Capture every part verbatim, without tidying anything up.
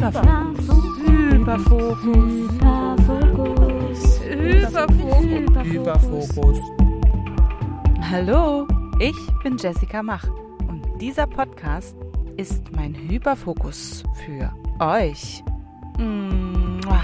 Hyperfokus. Hyperfokus. Hyperfokus. Hyperfokus. Hallo, ich bin Jessica Mach und dieser Podcast ist mein Hyperfokus für euch. Mua.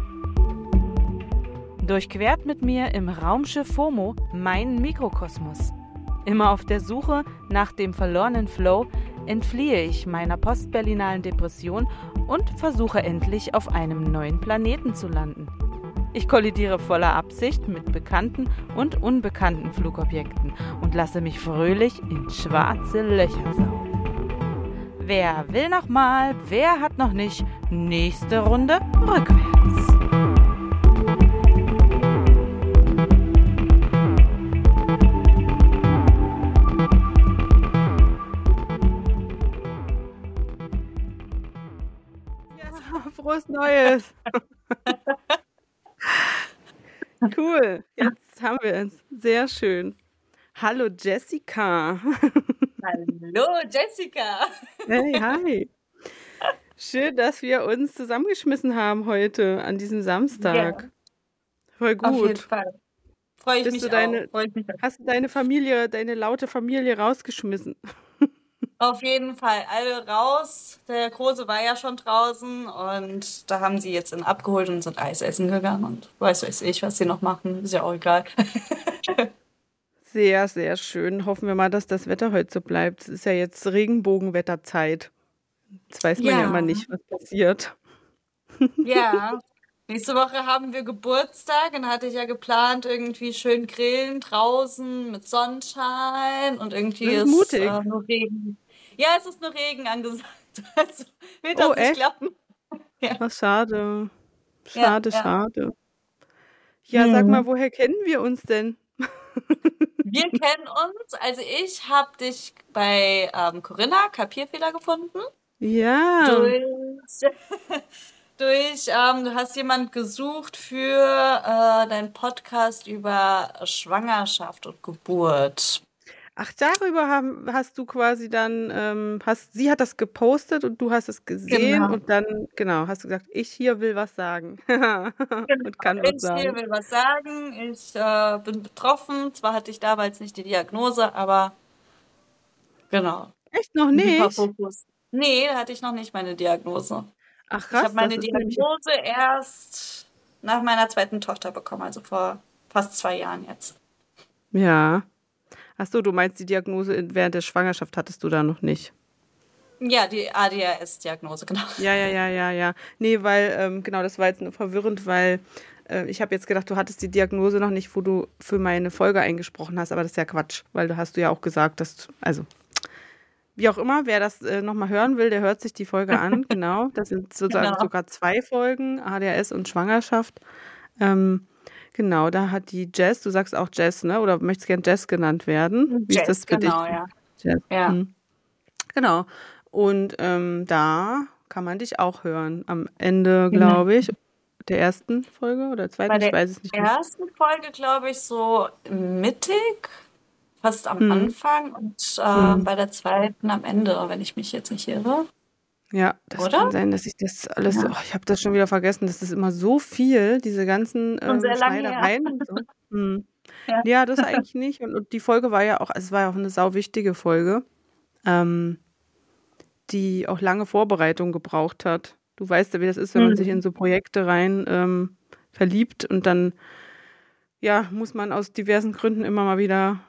Durchquert mit mir im Raumschiff FOMO meinen Mikrokosmos. Immer auf der Suche nach dem verlorenen Flow entfliehe ich meiner postberlinalen Depression und versuche endlich auf einem neuen Planeten zu landen. Ich kollidiere voller Absicht mit bekannten und unbekannten Flugobjekten und lasse mich fröhlich in schwarze Löcher saugen. Wer will noch mal, wer hat noch nicht? Nächste Runde rückwärts. Frohes Neues! Cool, jetzt haben wir es. Sehr schön. Hallo Jessica. Hallo Jessica. Hey, hi. Schön, dass wir uns zusammengeschmissen haben heute an diesem Samstag. Ja. Voll gut. Auf jeden Fall. Freue ich Bist mich du deine, auch. Freu ich mich auch. Hast du deine Familie, deine laute Familie rausgeschmissen? Auf jeden Fall. Alle raus. Der Große war ja schon draußen und da haben sie jetzt ihn abgeholt und sind Eis essen gegangen und weiß weiß ich, was sie noch machen. Ist ja auch egal. Sehr, sehr schön. Hoffen wir mal, dass das Wetter heute so bleibt. Es ist ja jetzt Regenbogenwetterzeit. Jetzt weiß man ja, Ja. immer nicht, was passiert. Ja. Nächste Woche haben wir Geburtstag und hatte ich ja geplant, irgendwie schön grillen draußen mit Sonnenschein und irgendwie Das ist ist mutig. äh, nur Regen. Ja, es ist nur Regen angesagt. Also wird das Oh, nicht echt? klappen. Ja. Ach, schade. Ja, Schade, ja. schade. Ja, sag Mhm. mal, woher kennen wir uns denn? Wir kennen uns. Also ich habe dich bei ähm, Corinna Kapierfehler gefunden. Ja. Durch, durch ähm, du hast jemand gesucht für äh, deinen Podcast über Schwangerschaft und Geburt. Ach, darüber haben, hast du quasi dann, ähm, hast, sie hat das gepostet und du hast es gesehen Genau. und dann, genau, hast du gesagt, ich hier will was sagen. Genau. Und kann was Ich hier sagen. will was sagen. Ich äh, bin betroffen. Zwar hatte ich damals nicht die Diagnose, aber genau. Echt noch Ein nicht? Hyperfokus. Nee, da hatte ich noch nicht meine Diagnose. Ach Ich habe krass, meine das ist nämlich, Diagnose erst nach meiner zweiten Tochter bekommen, also vor fast zwei Jahren jetzt. ja. Ach so, du meinst die Diagnose in- während der Schwangerschaft hattest du da noch nicht. Ja, die A D H S-Diagnose, genau. Ja, ja, ja, ja, ja. Nee, weil, ähm, genau, das war jetzt nur verwirrend, weil äh, ich habe jetzt gedacht, du hattest die Diagnose noch nicht, wo du für meine Folge eingesprochen hast, aber das ist ja Quatsch, weil du hast du ja auch gesagt, dass, also, wie auch immer, wer das äh, nochmal hören will, der hört sich die Folge an, genau. Das sind sozusagen Genau. sogar zwei Folgen, A D H S und Schwangerschaft. Ähm, genau, da hat die Jess, du sagst auch Jess, ne? Oder möchtest gern Jess genannt werden? Wie ist das Jess, für dich? genau, ja. Jess. Ja. Hm. Genau. Und ähm, da kann man dich auch hören. Am Ende, Genau. glaube ich, der ersten Folge oder zweiten, Bei ich der weiß es nicht mehr. ersten Folge, glaube ich, so mittig, fast am Hm. Anfang und äh, Hm. bei der zweiten am Ende, wenn ich mich jetzt nicht irre. Ja, das Oder? kann sein, dass ich das alles, Ja. oh, ich habe das schon wieder vergessen, das ist immer so viel, diese ganzen Schon ähm, sehr lange her. Schneidereien und so. Hm. Ja. Ja, das eigentlich nicht. Und, und die Folge war ja auch, es war ja auch eine sau wichtige Folge, ähm, die auch lange Vorbereitung gebraucht hat. Du weißt ja, wie das ist, wenn man sich in Hm. so Projekte rein ähm, verliebt und dann, ja, muss man aus diversen Gründen immer mal wieder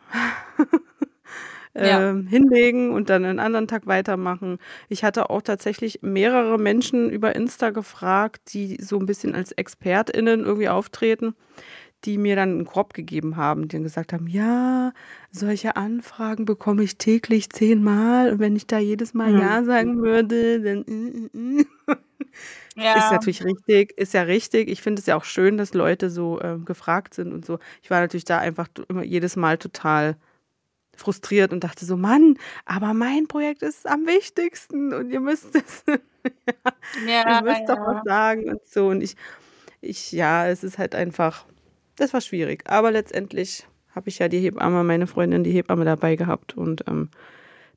Ja. ähm, hinlegen und dann einen anderen Tag weitermachen. Ich hatte auch tatsächlich mehrere Menschen über Insta gefragt, die so ein bisschen als ExpertInnen irgendwie auftreten, die mir dann einen Korb gegeben haben, die dann gesagt haben, ja, solche Anfragen bekomme ich täglich zehnmal und wenn ich da jedes Mal Hm. Ja sagen würde, dann äh, äh, äh. Ist Ja. natürlich richtig, ist ja richtig. Ich finde es ja auch schön, dass Leute so ähm, gefragt sind und so. Ich war natürlich da einfach t- immer jedes Mal total frustriert und dachte so, Mann, aber mein Projekt ist am wichtigsten und ihr müsst es, ihr Ja, müsst doch was ja. sagen und so. Und ich, ich, ja, es ist halt einfach, das war schwierig. Aber letztendlich habe ich ja die Hebamme, meine Freundin, die Hebamme dabei gehabt und ähm,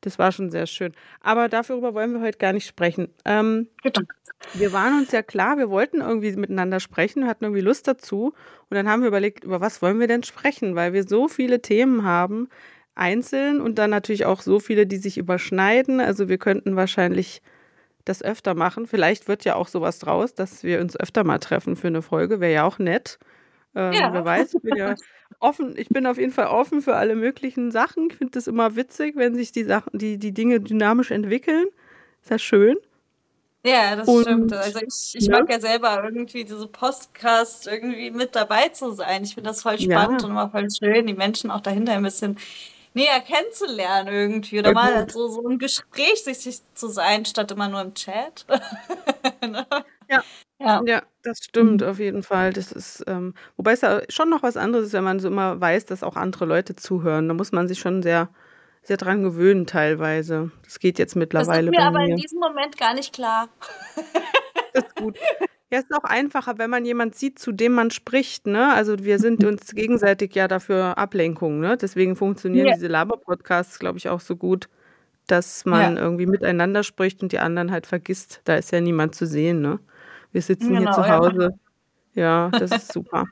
Das war schon sehr schön. Aber darüber wollen wir heute gar nicht sprechen. Ähm, Bitte. wir waren uns ja klar, wir wollten irgendwie miteinander sprechen, hatten irgendwie Lust dazu. Und dann haben wir überlegt, über was wollen wir denn sprechen? Weil wir so viele Themen haben, einzeln und dann natürlich auch so viele, die sich überschneiden. Also wir könnten wahrscheinlich das öfter machen. Vielleicht wird ja auch sowas draus, dass wir uns öfter mal treffen für eine Folge. Wäre ja auch nett. Ähm, Ja. Wer weiß, ich bin ja offen, ich bin auf jeden Fall offen für alle möglichen Sachen. Ich finde es immer witzig, wenn sich die Sachen, die, die Dinge dynamisch entwickeln. Ist ja schön. Ja, das stimmt. Und Also ich, ich ja, mag ja selber irgendwie diese Podcast irgendwie mit dabei zu sein. Ich finde das voll spannend ja, und immer voll schön, die Menschen auch dahinter ein bisschen näher kennenzulernen irgendwie oder voll mal gut. so, so ein Gespräch sich sich zu sein, statt immer nur im Chat. Ne? Ja, Ja. ja, das stimmt auf jeden Fall. Das ist, ähm, wobei es ja schon noch was anderes ist, wenn man so immer weiß, dass auch andere Leute zuhören. Da muss man sich schon sehr, sehr dran gewöhnen teilweise. Das geht jetzt Das ist mittlerweile mir bei aber in mir. diesem Moment gar nicht klar. Das ist gut. Ja, es ist auch einfacher, wenn man jemand sieht, zu dem man spricht, ne? Also wir sind uns gegenseitig ja dafür Ablenkung, ne? Deswegen funktionieren Ja. diese Laber-Podcasts, glaube ich, auch so gut, dass Ja, man irgendwie miteinander spricht und die anderen halt vergisst. Da ist ja niemand zu sehen, ne? Wir sitzen hier genau, zu ja. Hause. Ja, das ist super.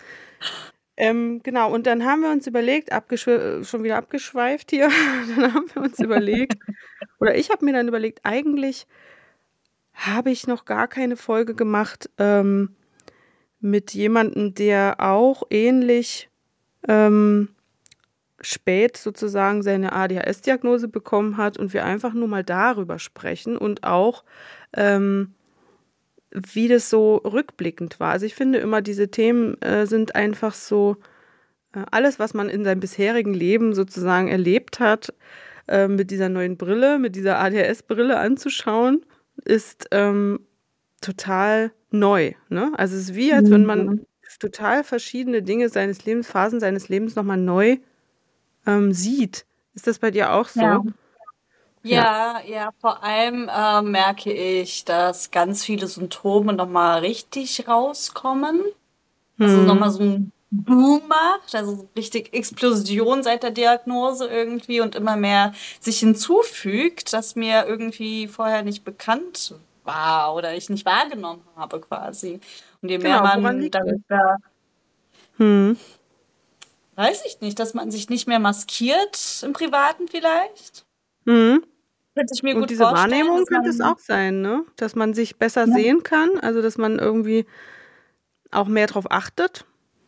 Ähm, genau, und dann haben wir uns überlegt, abgeschw schon wieder abgeschweift hier, dann haben wir uns überlegt, oder ich habe mir dann überlegt, eigentlich habe ich noch gar keine Folge gemacht ähm, mit jemandem, der auch ähnlich ähm, spät sozusagen seine A D H S-Diagnose bekommen hat und wir einfach nur mal darüber sprechen und auch, ähm, wie das so rückblickend war. Also ich finde immer, diese Themen äh, sind einfach so, äh, alles, was man in seinem bisherigen Leben sozusagen erlebt hat, äh, mit dieser neuen Brille, mit dieser A D H S-Brille anzuschauen, ist ähm, total neu. Ne? Also es ist wie, als wenn man Mhm. total verschiedene Dinge seines Lebens, Phasen seines Lebens nochmal neu ähm, sieht. Ist das bei dir auch Ja. so? Ja. Ja, ja, vor allem äh, merke ich, dass ganz viele Symptome nochmal richtig rauskommen. Also Hm. nochmal so ein Boom macht, also so richtig Explosion seit der Diagnose irgendwie und immer mehr sich hinzufügt, das mir irgendwie vorher nicht bekannt war oder ich nicht wahrgenommen habe quasi. Und je mehr Genau, woran man liegt das? darüber, Hm. weiß ich nicht, dass man sich nicht mehr maskiert im Privaten vielleicht, Hm. könnte ich mir Und gut diese vorstellen, Wahrnehmung dass könnte es man auch sein, ne? Dass man sich besser ja, sehen kann, also dass man irgendwie auch mehr drauf achtet.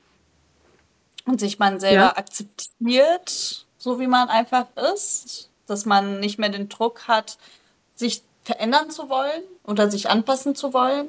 und sich man Ja. selber akzeptiert, so wie man einfach ist, dass man nicht mehr den Druck hat, sich verändern zu wollen oder sich anpassen zu wollen.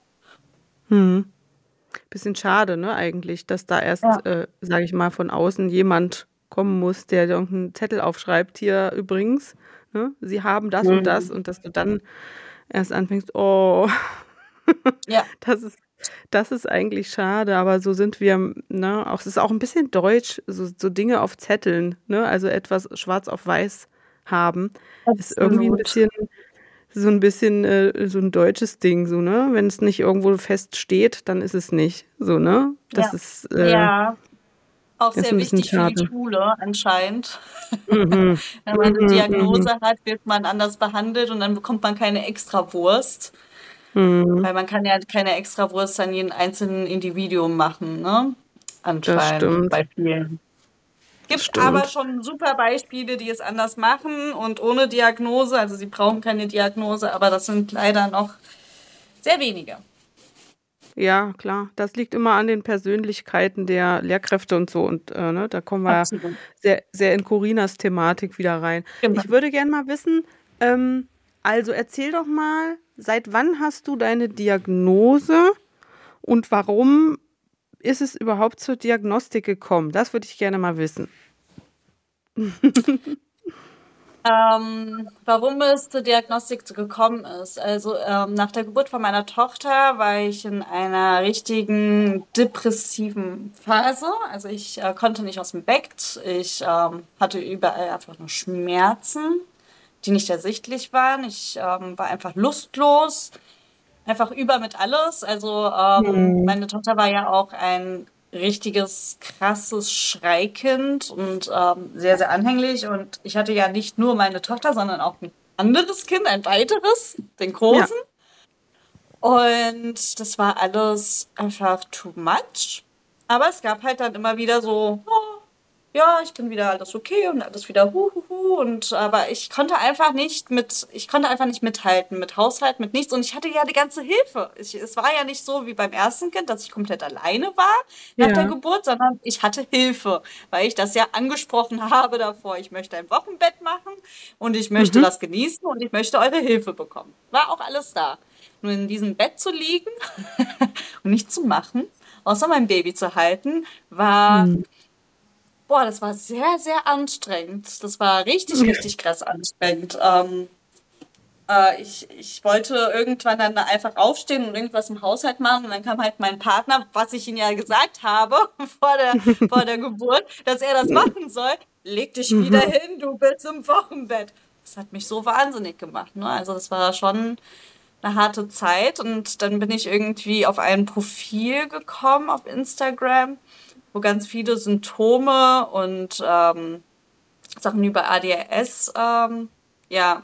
Hm. Bisschen schade, ne, eigentlich, dass da Ja. erst, äh, sage ich mal, von außen jemand kommen muss, der dir irgendeinen Zettel aufschreibt, hier übrigens, ne, Sie haben das und das Mhm. und dass du dann erst anfängst, oh, Ja, das ist, das ist eigentlich schade, aber so sind wir, ne, auch, es ist auch ein bisschen deutsch, so, so Dinge auf Zetteln, ne, also etwas schwarz auf weiß haben, ist irgendwie ein absolut. bisschen, so ein bisschen äh, so ein deutsches Ding, so, ne, wenn es nicht irgendwo fest steht, dann ist es nicht, so, ne, Ja. das ist, äh, Ja, auch das ist sehr ein bisschen wichtig für die schade. Schule anscheinend. Mhm. Wenn man eine Mhm, mhm, Diagnose hat, wird man anders behandelt und dann bekommt man keine Extrawurst, mhm. weil man kann ja keine Extrawurst an jeden einzelnen Individuum machen, ne? Das Anscheinend stimmt, bei vielen. das Gibt aber stimmt. schon super Beispiele, die es anders machen und ohne Diagnose. Also sie brauchen keine Diagnose, aber das sind leider noch sehr wenige. Ja, klar. Das liegt immer an den Persönlichkeiten der Lehrkräfte und so. Und äh, ne, da kommen wir Absolut. sehr, sehr in Corinas Thematik wieder rein. Genau. Ich würde gerne mal wissen, ähm, also erzähl doch mal, seit wann hast du deine Diagnose und warum ist es überhaupt zur Diagnostik gekommen? Das würde ich gerne mal wissen. Ähm, warum es zur Diagnostik so gekommen ist. Also ähm, nach der Geburt von meiner Tochter war ich in einer richtigen depressiven Phase. Also ich äh, konnte nicht aus dem Bett. Ich ähm, hatte überall einfach nur Schmerzen, die nicht ersichtlich waren. Ich ähm, war einfach lustlos, einfach über mit alles. Also ähm, Hm. meine Tochter war ja auch ein richtiges, krasses Schreikind und ähm, sehr, sehr anhänglich. Und ich hatte ja nicht nur meine Tochter, sondern auch ein anderes Kind, ein weiteres, den Ja. Großen. Und das war alles einfach too much. Aber es gab halt dann immer wieder so, oh, ja, ich bin wieder alles okay und alles wieder hu, hu, hu. Und aber ich konnte einfach nicht mit, ich konnte einfach nicht mithalten mit Haushalt, mit nichts. Und ich hatte ja die ganze Hilfe. Ich, es war ja nicht so wie beim ersten Kind, dass ich komplett alleine war nach der Ja. Geburt, sondern ich hatte Hilfe, weil ich das ja angesprochen habe davor. Ich möchte ein Wochenbett machen und ich möchte Mhm. das genießen und ich möchte eure Hilfe bekommen. War auch alles da. Nur in diesem Bett zu liegen und nichts zu machen, außer mein Baby zu halten, war, Hm. boah, das war sehr, sehr anstrengend. Das war richtig, richtig krass anstrengend. Ähm, äh, ich, ich wollte irgendwann dann einfach aufstehen und irgendwas im Haushalt machen und dann kam halt mein Partner, was ich ihm ja gesagt habe vor der, vor der Geburt, dass er das machen soll. Leg dich wieder Mhm. hin, du bist im Wochenbett. Das hat mich so wahnsinnig gemacht. Ne? Also das war schon eine harte Zeit und dann bin ich irgendwie auf ein Profil gekommen auf Instagram, wo ganz viele Symptome und ähm, Sachen über A D H S ähm, ja,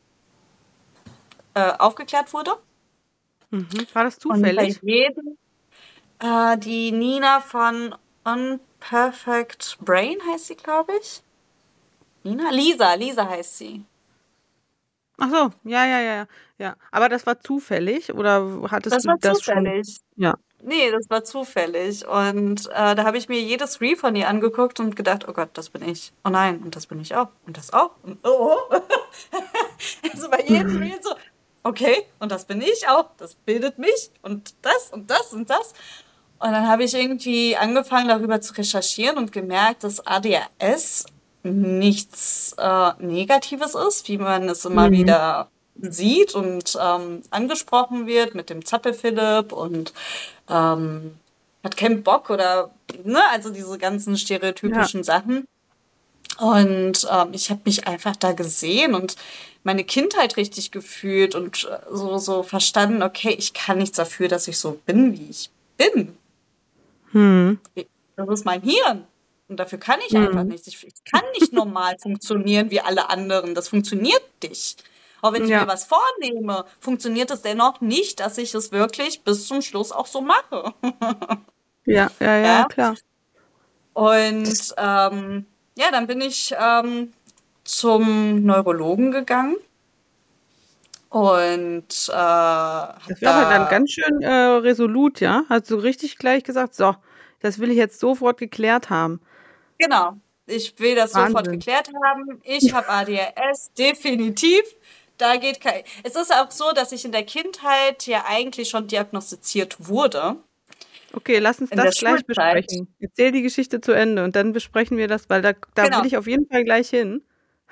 äh, aufgeklärt wurde. Mhm. War das Und bei zufällig? jedem, äh, die Nina von Unperfect Brain heißt sie, glaube ich. Nina? Lisa, Lisa heißt sie. Ach so, ja, ja, ja, ja. Ja. Aber das war zufällig oder hattest Das du war das schon? zufällig. Ja. Nee, das war zufällig. Und äh, da habe ich mir jedes Reel von ihr angeguckt und gedacht, oh Gott, das bin ich. Oh nein, und das bin ich auch. Und das auch. Und oh. oh. Also bei jedem Mhm. Reel so, okay, und das bin ich auch. Das bildet mich. Und das und das und das. Und dann habe ich irgendwie angefangen, darüber zu recherchieren und gemerkt, dass A D H S nichts äh, Negatives ist, wie man es immer Mhm. wieder sieht und ähm, angesprochen wird mit dem Zappelphilipp und ähm, hat keinen Bock oder, ne, also diese ganzen Ja. stereotypischen Sachen. Und ähm, ich habe mich einfach da gesehen und meine Kindheit richtig gefühlt und äh, so, so verstanden, okay, ich kann nichts dafür, dass ich so bin, wie ich bin. Mhm. Das ist mein Hirn. Und dafür kann ich einfach Mhm. nichts. Ich, ich kann nicht normal funktionieren wie alle anderen. Das funktioniert nicht. Auch wenn ich mir Ja. was vornehme, funktioniert es dennoch nicht, dass ich es wirklich bis zum Schluss auch so mache. Ja, ja, ja, Ja. klar. Und ähm, ja, dann bin ich ähm, zum Neurologen gegangen und äh, habe Das war aber dann da, ganz schön äh, resolut, ja? Hast du richtig gleich gesagt, so, das will ich jetzt sofort geklärt haben. genau, ich will das sofort Wahnsinn. geklärt haben. Ich habe A D H S, definitiv. Da geht kein. Es ist auch so, dass ich in der Kindheit ja eigentlich schon diagnostiziert wurde, Okay, lass uns in der das gleich Schulzeit. besprechen. Erzähl die Geschichte zu Ende und dann besprechen wir das, weil da, da will Genau. ich auf jeden Fall gleich hin.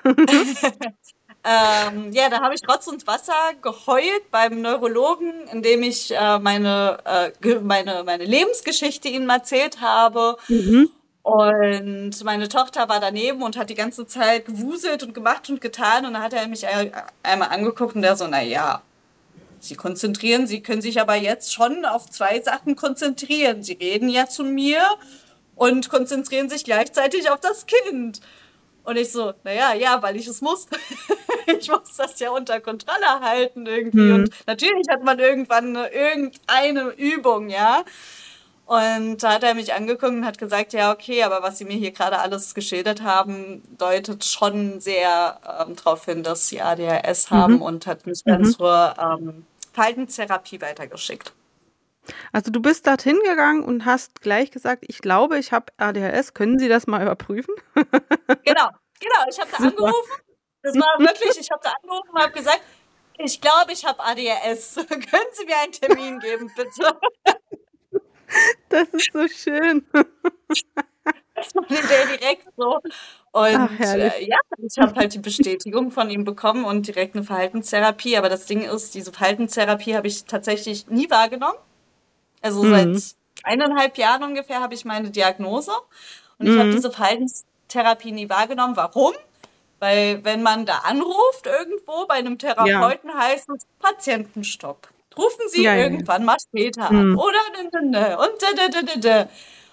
Ähm, ja, da habe ich Rotz und Wasser geheult beim Neurologen, indem ich äh, meine, äh, ge- meine, meine Lebensgeschichte ihm erzählt habe. Mhm. Und meine Tochter war daneben und hat die ganze Zeit gewuselt und gemacht und getan. Und dann hat er mich ein- einmal angeguckt und der so, na ja, Sie konzentrieren, Sie können sich aber jetzt schon auf zwei Sachen konzentrieren. Sie reden ja zu mir und konzentrieren sich gleichzeitig auf das Kind. Und ich so, naja, ja, weil ich es muss. Ich muss das ja unter Kontrolle halten irgendwie. Mhm. Und natürlich hat man irgendwann eine, irgendeine Übung, ja. Und da hat er mich angeguckt und hat gesagt, ja, okay, aber was Sie mir hier gerade alles geschildert haben, deutet schon sehr ähm, darauf hin, dass Sie A D H S haben Mhm. und hat mich dann Mhm. zur ähm, Verhaltenstherapie weitergeschickt. Also du bist dorthin gegangen und hast gleich gesagt, ich glaube, ich habe A D H S. Können Sie das mal überprüfen? Genau, genau. Ich habe da Super. angerufen. Das war wirklich, ich habe da angerufen und habe gesagt, ich glaube, ich habe A D H S. Können Sie mir einen Termin geben, bitte? Das ist so schön. Das war der direkt so. Ach, Und herrlich. äh, ja, ich habe halt die Bestätigung von ihm bekommen und direkt eine Verhaltenstherapie. Aber das Ding ist, diese Verhaltenstherapie habe ich tatsächlich nie wahrgenommen. Also Mhm. seit eineinhalb Jahren ungefähr habe ich meine Diagnose. Und ich habe Mhm. diese Verhaltenstherapie nie wahrgenommen. Warum? Weil wenn man da anruft irgendwo bei einem Ja, Therapeuten, heißt es Patientenstopp. Rufen Sie ja, ja, ja. irgendwann mal später an. Mhm. Oder und da, da, da, da.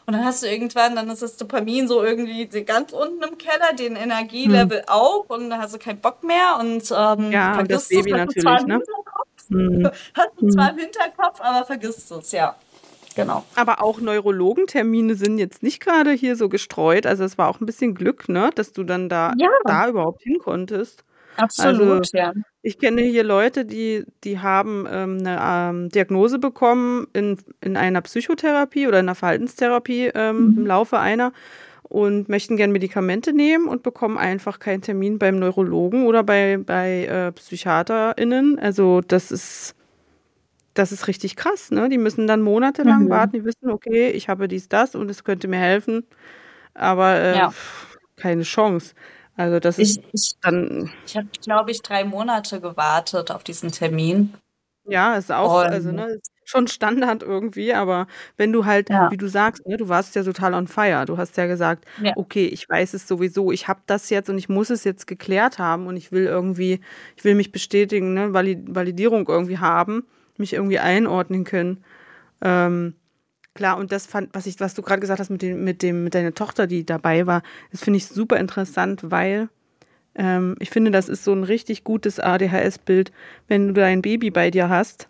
Und dann hast du irgendwann, dann ist das Dopamin so irgendwie ganz unten im Keller, den Hm. Energielevel auch und dann hast du keinen Bock mehr und ähm, Ja, und das vergisst es, Baby hast du zwar natürlich, im ne? Hinterkopf, Hm. hast du zwar Hm. im Hinterkopf, aber vergisst es, ja. Genau. Aber auch Neurologentermine sind jetzt nicht gerade hier so gestreut. Also es war auch ein bisschen Glück, ne, dass du dann da Ja, da überhaupt hin konntest. Also absolut, ja. ich kenne hier Leute, die, die haben ähm, eine ähm, Diagnose bekommen in, in einer Psychotherapie oder in einer Verhaltenstherapie ähm, im Mhm. Laufe einer und möchten gern Medikamente nehmen und bekommen einfach keinen Termin beim Neurologen oder bei, bei äh, PsychiaterInnen. Also das ist, das ist richtig krass, ne? Die müssen dann monatelang Mhm. warten, die wissen, okay, ich habe dies, das und es könnte mir helfen, aber äh, Ja. pff, keine Chance. Also das ist Ich, ich, dann, ich habe, glaube ich, drei Monate gewartet auf diesen Termin. ja, ist auch, also Und ne, ist schon Standard irgendwie, aber wenn du halt, ja, wie du sagst, ne, du warst ja total on fire. Du hast ja gesagt, ja. okay, ich weiß es sowieso, ich habe das jetzt und ich muss es jetzt geklärt haben und ich will irgendwie, ich will mich bestätigen, ne, Valid Validierung irgendwie haben, mich irgendwie einordnen können. Ähm, klar, und das fand, was ich, was du gerade gesagt hast mit dem, mit dem, mit deiner Tochter, die dabei war, das finde ich super interessant, weil ähm, ich finde, das ist so ein richtig gutes A D H S-Bild, wenn du dein Baby bei dir hast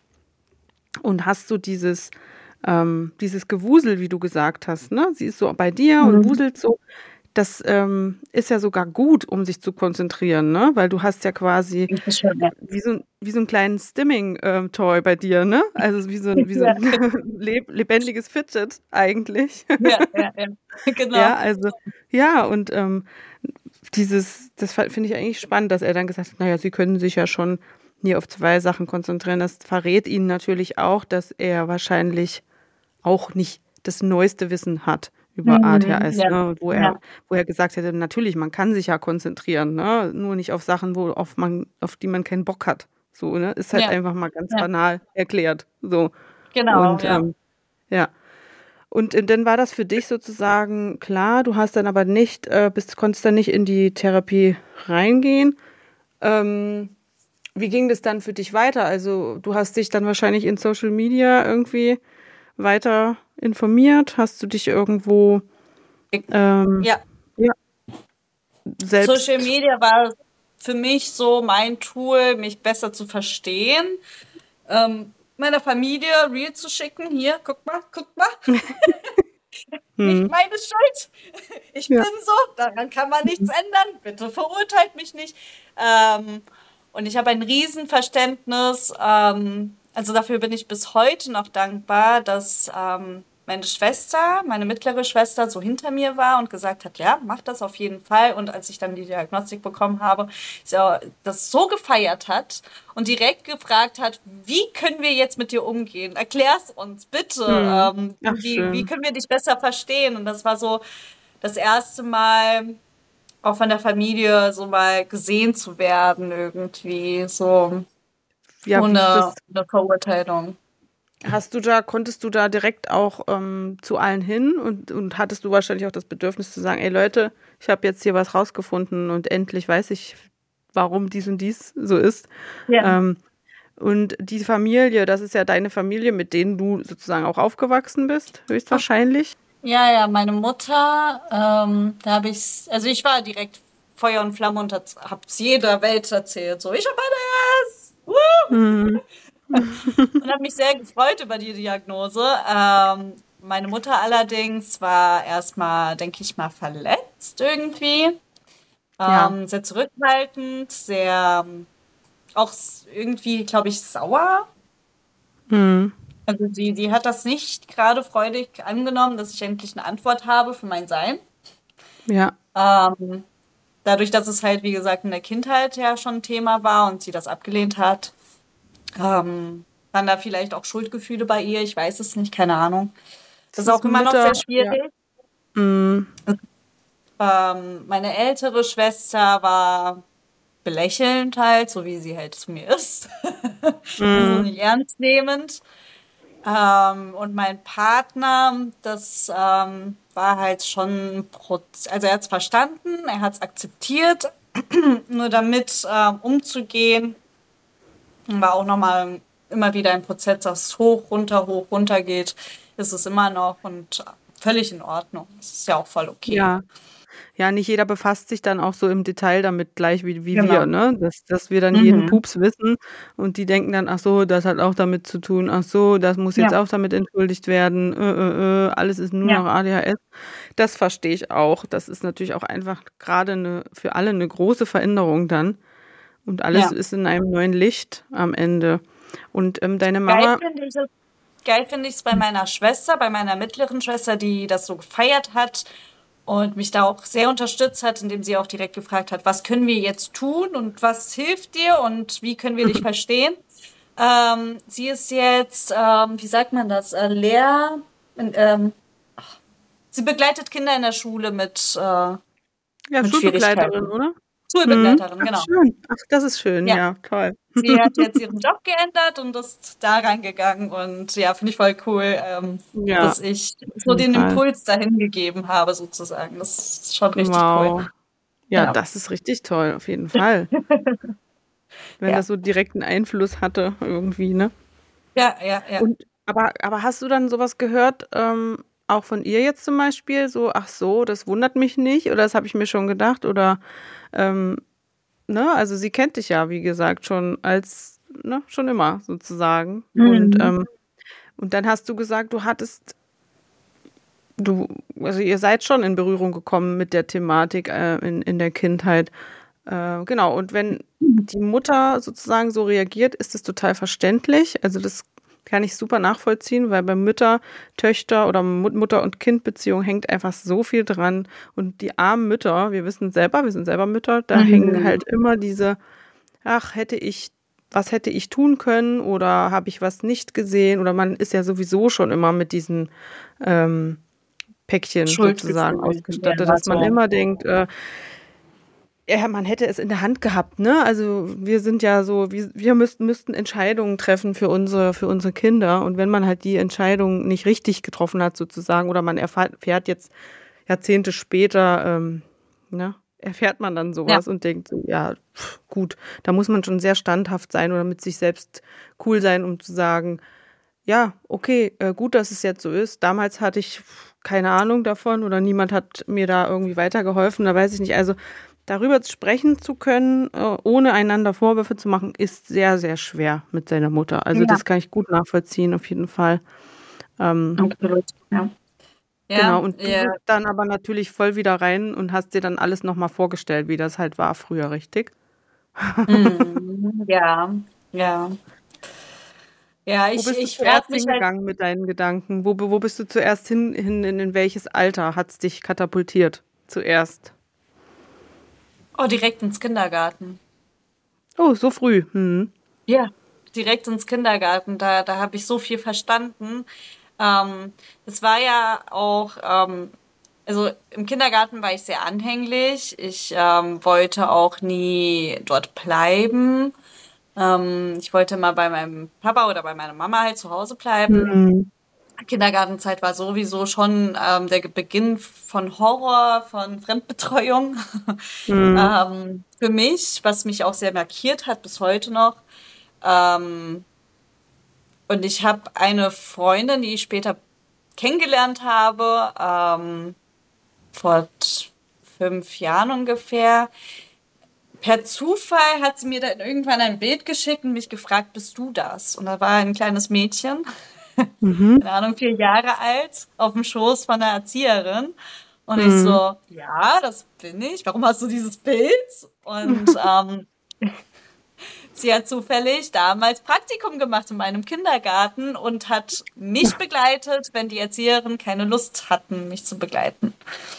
und hast so dieses, ähm, dieses Gewusel, wie du gesagt hast, ne? Sie ist so bei dir und Mhm. wuselt so. Das ähm, ist ja sogar gut, um sich zu konzentrieren, ne? Weil du hast ja quasi Das schon, ja. wie so, ein- wie so ein kleines Stimming-Toy bei dir, ne? Also wie so ein, wie so Ja, ein leb lebendiges Fidget eigentlich. ja, ja, ja. Ja, Genau. also ja, und ähm, dieses, das fa- finde ich eigentlich spannend, dass er dann gesagt hat, naja, Sie können sich ja schon hier auf zwei Sachen konzentrieren. Das verrät Ihnen natürlich auch, dass er wahrscheinlich auch nicht das neueste Wissen hat über Mhm. A D H S, Ja, ne? Wo er, ja, wo er gesagt hätte, natürlich, man kann sich ja konzentrieren, ne? Nur nicht auf Sachen, wo auf man, auf die man keinen Bock hat. So, ne? Ist halt ja, einfach mal ganz ja. banal erklärt. So. Genau, Und ja. ähm, ja. Und äh, dann war das für dich sozusagen klar, du hast dann aber nicht, äh, bist, konntest dann nicht in die Therapie reingehen. Ähm, wie ging das dann für dich weiter? Also du hast dich dann wahrscheinlich in Social Media irgendwie weiter informiert. Hast du dich irgendwo ähm, Ja, ja, Social selbst. Media war für mich so mein Tool, mich besser zu verstehen. Ähm, meiner Familie Reel zu schicken. Hier, guck mal, guck mal. Nicht Hm, meine Schuld. Ich ja. bin so, daran kann man nichts ändern. Bitte verurteilt mich nicht. Ähm, und ich habe ein Riesenverständnis. Ähm, also dafür bin ich bis heute noch dankbar, dass ähm, meine Schwester, meine mittlere Schwester, so hinter mir war und gesagt hat, ja, mach das auf jeden Fall. Und als ich dann die Diagnostik bekommen habe, sie das so gefeiert hat und direkt gefragt hat, wie können wir jetzt mit dir umgehen? Erklär's uns, bitte. Hm. Ähm, Ach, wie, wie schön. können wir dich besser verstehen? Und das war so das erste Mal auch von der Familie so mal gesehen zu werden, irgendwie, so Ja, wie ist ohne das? eine Verurteilung. Hast du da, konntest du da direkt auch ähm, zu allen hin und, und hattest du wahrscheinlich auch das Bedürfnis zu sagen, ey Leute, ich habe jetzt hier was rausgefunden und endlich weiß ich, warum dies und dies so ist. Ja. Ähm, und die Familie, das ist ja deine Familie, mit denen du sozusagen auch aufgewachsen bist, höchstwahrscheinlich. Ja, ja, meine Mutter, ähm, da habe ich, also ich war direkt Feuer und Flamme und hab's jeder Welt erzählt. So, ich habe A D S! Woo! Mhm. Und habe mich sehr gefreut über die Diagnose. Ähm, meine Mutter allerdings war erstmal, denke ich mal, verletzt irgendwie. Ja. Ähm, sehr zurückhaltend, sehr ähm, auch s- irgendwie, glaube ich, sauer. Mhm. Also sie, sie hat das nicht gerade freudig angenommen, dass ich endlich eine Antwort habe für mein Sein. Ja. Ähm, dadurch, dass es halt, wie gesagt, in der Kindheit ja schon ein Thema war und sie das abgelehnt hat, ähm, waren da vielleicht auch Schuldgefühle bei ihr. Ich weiß es nicht, keine Ahnung. Das Das ist ist auch immer noch sehr Mütter, ja. schwierig. Mhm. Ähm, meine ältere Schwester war belächelnd halt, so wie sie halt zu mir ist. Also Mhm. nicht ernst nehmend. Ähm, und mein Partner, das ähm, war halt schon ein Proz also er hat es verstanden, er hat es akzeptiert, nur damit ähm, umzugehen, war auch nochmal immer wieder ein Prozess, das hoch, runter, hoch, runter geht, ist es immer noch und völlig in Ordnung. Das ist ja auch voll okay. Ja. Ja, nicht jeder befasst sich dann auch so im Detail damit gleich wie wie Genau. wir, ne? Dass dass wir dann jeden Mhm. Pups wissen und die denken dann: „Ach so, das hat auch damit zu tun. Ach so, das muss jetzt Ja, auch damit entschuldigt werden. Äh, äh, äh, alles ist nur ja, noch A D H S.“ Das verstehe ich auch. Das ist natürlich auch einfach grade 'ne für alle 'ne große Veränderung dann und alles ja. ist in einem neuen Licht am Ende. Und, ähm, deine Geil Mama finde ich es geil finde ich's bei meiner Schwester, bei meiner mittleren Schwester, die das so gefeiert hat und mich da auch sehr unterstützt hat, indem sie auch direkt gefragt hat: „Was können wir jetzt tun und was hilft dir und wie können wir dich verstehen?“ Ähm, sie ist jetzt, ähm, wie sagt man das, äh, Lehr ähm, sie begleitet Kinder in der Schule mit, äh ja, mit Schulbegleiterin, Schwierigkeiten. oder? Mhm. Schulbegleiterin, Ach genau. schön. Ach, das ist schön, Ja. ja, toll. Sie hat jetzt ihren Job geändert und ist da reingegangen und ja, finde ich voll cool, ähm, Ja, dass ich auf so jeden den Fall. Impuls dahin gegeben habe sozusagen. Das ist schon richtig cool. Wow. Ja, Ja. das ist richtig toll, auf jeden Fall. Wenn Ja. das so direkten Einfluss hatte irgendwie, ne? Ja, ja, ja. Und aber aber hast du dann so was gehört, ähm, auch von ihr jetzt zum Beispiel, so: „Ach so, das wundert mich nicht“ oder „das habe ich mir schon gedacht“ oder, ähm, ne? Also, sie kennt dich ja, wie gesagt, schon als ne, schon immer sozusagen. Und, Mhm. ähm und dann hast du gesagt, du hattest du also, ihr seid schon in Berührung gekommen mit der Thematik, äh, in in der Kindheit. Äh, genau, und wenn die Mutter sozusagen so reagiert, ist das total verständlich. Also, das kann ich super nachvollziehen, weil bei Mütter, Töchter oder Mut Mutter und Kind-Beziehung hängt einfach so viel dran. Und die armen Mütter, wir wissen selber, wir sind selber Mütter, da hängen Mhm. halt immer diese: „Ach, hätte ich was hätte ich tun können oder habe ich was nicht gesehen?“ Oder man ist ja sowieso schon immer mit diesen, ähm, Päckchen sozusagen Schuldgefühl. Ja, ausgestattet, dass man so. immer denkt, äh ja, man hätte es in der Hand gehabt, ne? Also, wir sind ja so wir wir müssten müssten Entscheidungen treffen für unsere für unsere Kinder. Und wenn man halt die Entscheidung nicht richtig getroffen hat sozusagen oder man erfahrt erfährt jetzt Jahrzehnte später, ähm, ne, erfährt man dann so Ja, was und denkt so: „Ja, pf, gut.“ Da muss man schon sehr standhaft sein oder mit sich selbst cool sein, um zu sagen: „Ja, okay, äh, gut, dass es jetzt so ist. Damals hatte ich keine Ahnung davon oder niemand hat mir da irgendwie weitergeholfen.“ Da weiß ich nicht. Also, darüber sprechen zu können, äh, ohne einander Vorwürfe zu machen, ist sehr, sehr schwer mit seiner Mutter. Also, ja, das kann ich gut nachvollziehen auf jeden Fall. Ähm, absolut. Ja. genau, Ja, und du ja. bist dann aber natürlich voll wieder rein und hast dir dann alles noch mal vorgestellt, wie das halt war früher, richtig? Mhm. Ja, ja. Ja, Wo ich, bist du ich frage zuerst mich halt, hingegangen mit deinen Gedanken? Wo wo bist du zuerst hin hin in in welches Alter hat's dich katapultiert zuerst? oh, direkt ins Kindergarten. Oh, so früh. Mhm. Ja, direkt ins Kindergarten. Da, da habe ich so viel verstanden. Ähm, Es war ja auch, ähm, also im Kindergarten war ich sehr anhänglich. Ich ähm, wollte auch nie dort bleiben. Ähm, ich wollte immer bei meinem Papa oder bei meiner Mama halt zu Hause bleiben. Mhm. Kindergartenzeit war sowieso schon ähm, der Beginn von Horror, von Fremdbetreuung. Mhm. ähm, für mich, was mich auch sehr markiert hat bis heute noch. Ähm, und ich habe eine Freundin, die ich später kennengelernt habe, ähm, vor t- fünf Jahren ungefähr. Per Zufall hat sie mir dann irgendwann ein Bild geschickt und mich gefragt, bist du das? Und da war ein kleines Mädchen, Mhm. keine Ahnung, vier Jahre alt, auf dem Schoß von einer Erzieherin. Und ich Mhm. so, ja, das bin ich. Warum hast du dieses Bild? Und ähm, sie hat zufällig damals Praktikum gemacht in meinem Kindergarten und hat mich begleitet, wenn die Erzieherinnen keine Lust hatten, mich zu begleiten,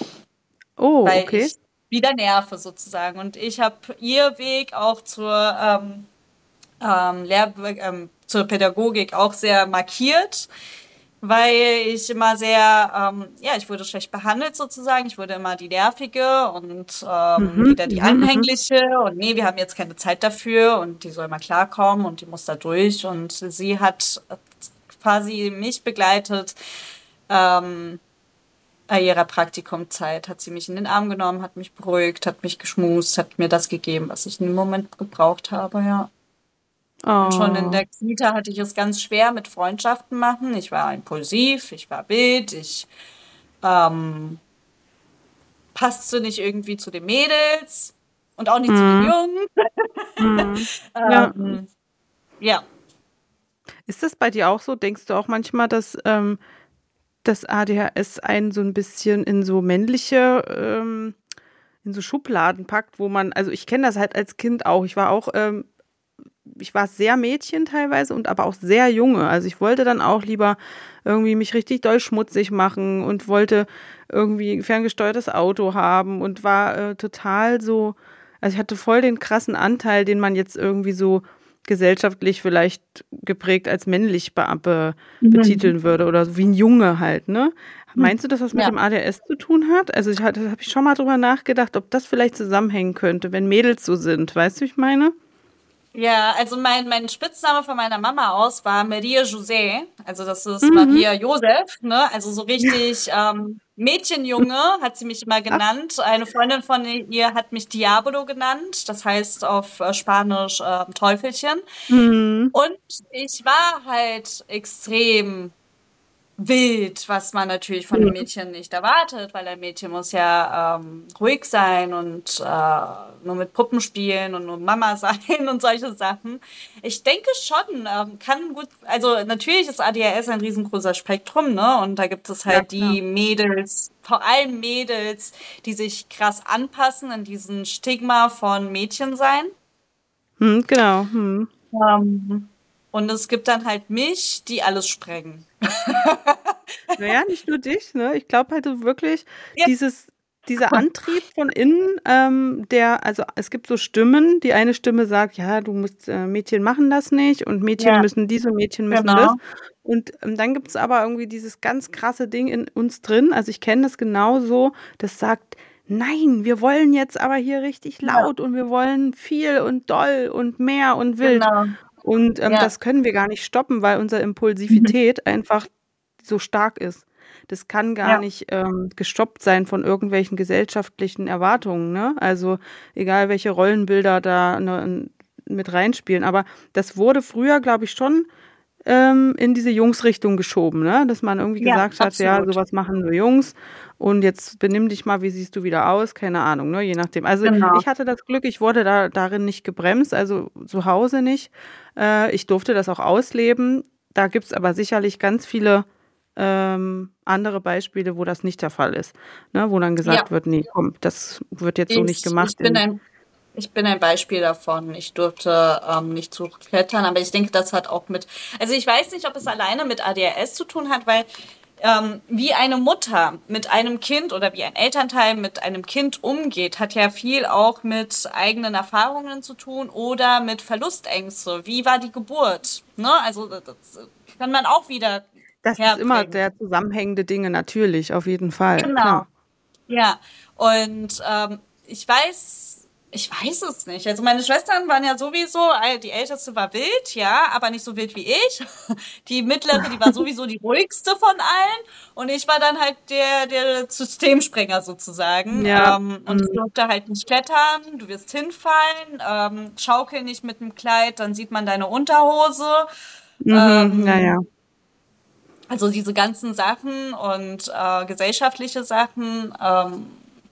Oh, weil okay. ich wieder nerve sozusagen. Und ich habe ihr Weg auch zur ähm, ähm, Lehr ähm, zur Pädagogik auch sehr markiert, weil ich immer sehr, ähm, ja, ich wurde schlecht behandelt sozusagen. Ich wurde immer die Nervige und ähm, Mhm. wieder die Mhm. Mhm. Anhängliche und nee, wir haben jetzt keine Zeit dafür und die soll mal klarkommen und die muss da durch und sie hat quasi mich begleitet ähm, bei ihrer Praktikumzeit, hat sie mich in den Arm genommen, hat mich beruhigt, hat mich geschmust, hat mir das gegeben, was ich in dem Moment gebraucht habe, ja. Und schon in Oh. der Kita hatte ich es ganz schwer mit Freundschaften machen. Ich war impulsiv, ich war wild, ich ähm, passt du nicht irgendwie zu den Mädels und auch nicht zu den Mhm. Jungen. Mhm. Ja. ähm, ja. Ist das bei dir auch so? Denkst du auch manchmal, dass ähm, das A D H S einen so ein bisschen in so männliche, ähm, in so Schubladen packt, wo man, also ich kenne das halt als Kind auch. Ich war auch, ähm, ich war sehr Mädchen teilweise und aber auch sehr Junge. Also ich wollte dann auch lieber irgendwie mich richtig doll schmutzig machen und wollte irgendwie ein ferngesteuertes Auto haben und war äh, total so, also ich hatte voll den krassen Anteil, den man jetzt irgendwie so gesellschaftlich vielleicht geprägt als männlich be be Mhm. betiteln würde oder so wie ein Junge halt, ne? Meinst du, dass das mit Ja. dem A D H S zu tun hat? Also ich hatte, habe ich schon mal drüber nachgedacht, ob das vielleicht zusammenhängen könnte, wenn Mädels so sind. Weißt du, wie ich meine? Ja, also mein, mein Spitzname von meiner Mama aus war Maria José. Also das ist Mhm. Maria Josef, ne? Also so Ja. richtig ähm, Mädchenjunge hat sie mich immer Ach, genannt. Eine Freundin von ihr hat mich Diabolo genannt. Das heißt auf äh, Spanisch ähm, Teufelchen. mhm. Und ich war halt extrem wild, was man natürlich von einem Mhm. Mädchen nicht erwartet, weil ein Mädchen muss ja ähm, ruhig sein und äh, nur mit Puppen spielen und nur Mama sein und solche Sachen. Ich denke schon, ähm, kann gut, also natürlich ist A D H S ein riesengroßer Spektrum, ne? Und da gibt es Ja, halt klar. die Mädels, vor allem Mädels, die sich krass anpassen an diesen Stigma von Mädchen sein. Mhm, genau. Mhm. Ähm, und es gibt dann halt mich, die alles sprengen. Naja, nicht nur dich, ne? Ich glaube halt so wirklich, Ja. dieses, dieser Antrieb von innen, ähm, der, also es gibt so Stimmen, die eine Stimme sagt, ja, du musst äh, Mädchen machen das nicht und Mädchen Ja, müssen dies und Mädchen müssen das. genau. Und ähm, dann gibt es aber irgendwie dieses ganz krasse Ding in uns drin, also ich kenne das genauso, das sagt, nein, wir wollen jetzt aber hier richtig Ja, laut und wir wollen viel und doll und mehr und wild. genau. Und ähm, Ja. das können wir gar nicht stoppen, weil unsere Mhm. Impulsivität einfach so stark ist. Das kann gar Ja. nicht ähm, gestoppt sein von irgendwelchen gesellschaftlichen Erwartungen, ne? Also egal, welche Rollenbilder da ne, mit reinspielen. Aber das wurde früher, glaube ich, schon ähm, in diese Jungsrichtung geschoben, ne? Dass man irgendwie Ja, gesagt hat, ja, absolut. sowas machen nur Jungs und jetzt benimm dich mal, wie siehst du wieder aus? Keine Ahnung, ne? Je nachdem. Also Genau. ich hatte das Glück, ich wurde da darin nicht gebremst, also zu Hause nicht. Äh, ich durfte das auch ausleben. Da gibt's aber sicherlich ganz viele ähm, andere Beispiele, wo das nicht der Fall ist, ne? Wo dann gesagt Ja, wird, nee, komm, das wird jetzt so nicht ich, gemacht. ich bin In, ein, ich bin ein Beispiel davon. Ich durfte ähm, nicht so klettern, aber ich denke, das hat auch mit, also ich weiß nicht, ob es alleine mit A D H S zu tun hat, weil ähm, wie eine Mutter mit einem Kind oder wie ein Elternteil mit einem Kind umgeht, hat ja viel auch mit eigenen Erfahrungen zu tun oder mit Verlustängste. Wie war die Geburt? Ne? Also das das kann man auch wieder das ist immer herbringen. der zusammenhängende Dinge, natürlich, auf jeden Fall, Genau. klar. Ja, und ähm, ich weiß, ich weiß es nicht. Also meine Schwestern waren ja sowieso, äh, die älteste war wild, ja, aber nicht so wild wie ich. Die mittlere, die war sowieso die ruhigste von allen. Und ich war dann halt der, der Systemsprenger sozusagen. Ja, Ähm, und ich mm, durfte halt nicht klettern, du wirst hinfallen, ähm, schaukel nicht mit dem Kleid, dann sieht man deine Unterhose. mhm, ja, Ähm, ja. also diese ganzen Sachen und äh, gesellschaftliche Sachen. Ähm,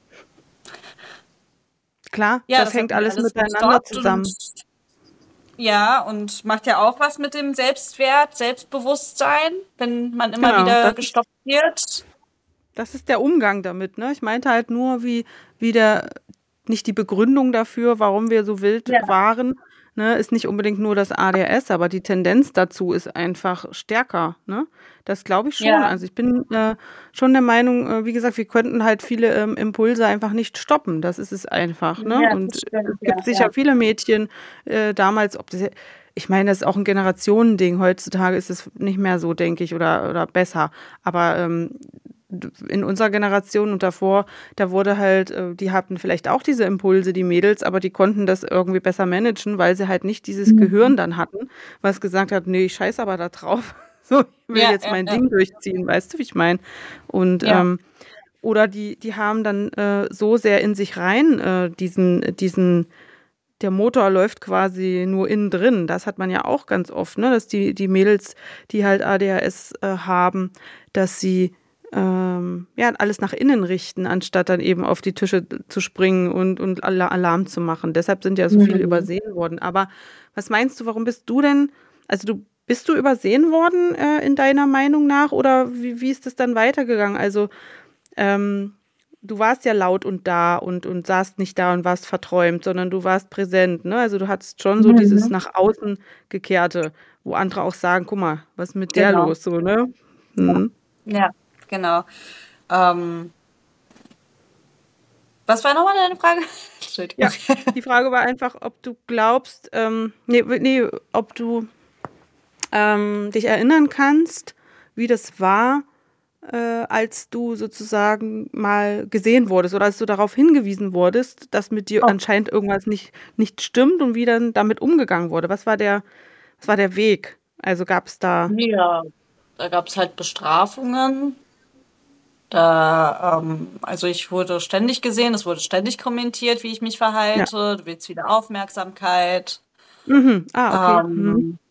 Klar, Ja, das das hat hängt mich alles alles miteinander gestoppt und zusammen. ja, und macht ja auch was mit dem Selbstwert, Selbstbewusstsein, wenn man immer Genau, wieder das ist, gestoppt wird. das ist der Umgang damit, ne? Ich meinte halt nur, wie, wie der, nicht die Begründung dafür, warum wir so wild Ja, waren, ne, ist nicht unbedingt nur das A D H S, aber die Tendenz dazu ist einfach stärker, ne? Das glaube ich schon. ja, Also ich bin äh, schon der Meinung, äh, wie gesagt, wir könnten halt viele ähm, Impulse einfach nicht stoppen. Das ist es einfach, ne? ja, das Und stimmt, es ja, gibt sicher ja. viele Mädchen äh, damals, ob das, ich meine, das ist auch ein Generationending. Heutzutage ist es nicht mehr so, denke ich, oder, oder besser. Aber ähm, in unserer Generation und davor, da wurde halt, äh, die hatten vielleicht auch diese Impulse, die Mädels, aber die konnten das irgendwie besser managen, weil sie halt nicht dieses Mhm. Gehirn dann hatten, was gesagt hat, nee, ich scheiß aber da drauf. So, ich will Ja, jetzt ja, mein ja, Ding durchziehen, weißt du, wie ich meine? Und ja. ähm, oder die, die haben dann äh, so sehr in sich rein, äh, diesen, diesen, der Motor läuft quasi nur innen drin. Das hat man ja auch ganz oft, ne? Dass die, die Mädels, die halt A D H S äh, haben, dass sie ähm, ja, alles nach innen richten, anstatt dann eben auf die Tische zu springen und, und Ala- Alarm zu machen. Deshalb sind ja so viele Mhm. übersehen worden. Aber was meinst du, warum bist du denn, also du bist du übersehen worden äh, in deiner Meinung nach oder wie, wie ist es dann weitergegangen? Also ähm, du warst ja laut und da und, und saßt nicht da und warst verträumt, sondern du warst präsent, ne? Also du hattest schon so dieses Mhm. nach außen gekehrte, wo andere auch sagen, guck mal, was ist mit der Genau. los, so, ne? Hm. Ja, genau. Ähm, was war nochmal deine Frage? Entschuldigung. Ja, die Frage war einfach, ob du glaubst, ähm, nee, nee, ob du ähm, dich erinnern kannst, wie das war, äh, als du sozusagen mal gesehen wurdest oder als du darauf hingewiesen wurdest, dass mit dir Oh, anscheinend irgendwas nicht, nicht stimmt und wie dann damit umgegangen wurde. Was war der, was war der Weg? Also gab es da, ja, da gab es halt Bestrafungen. Da, ähm, also ich wurde ständig gesehen, es wurde ständig kommentiert, wie ich mich ja, verhalte. Du willst wieder Aufmerksamkeit. mhm, ah, okay, mhm. Ähm,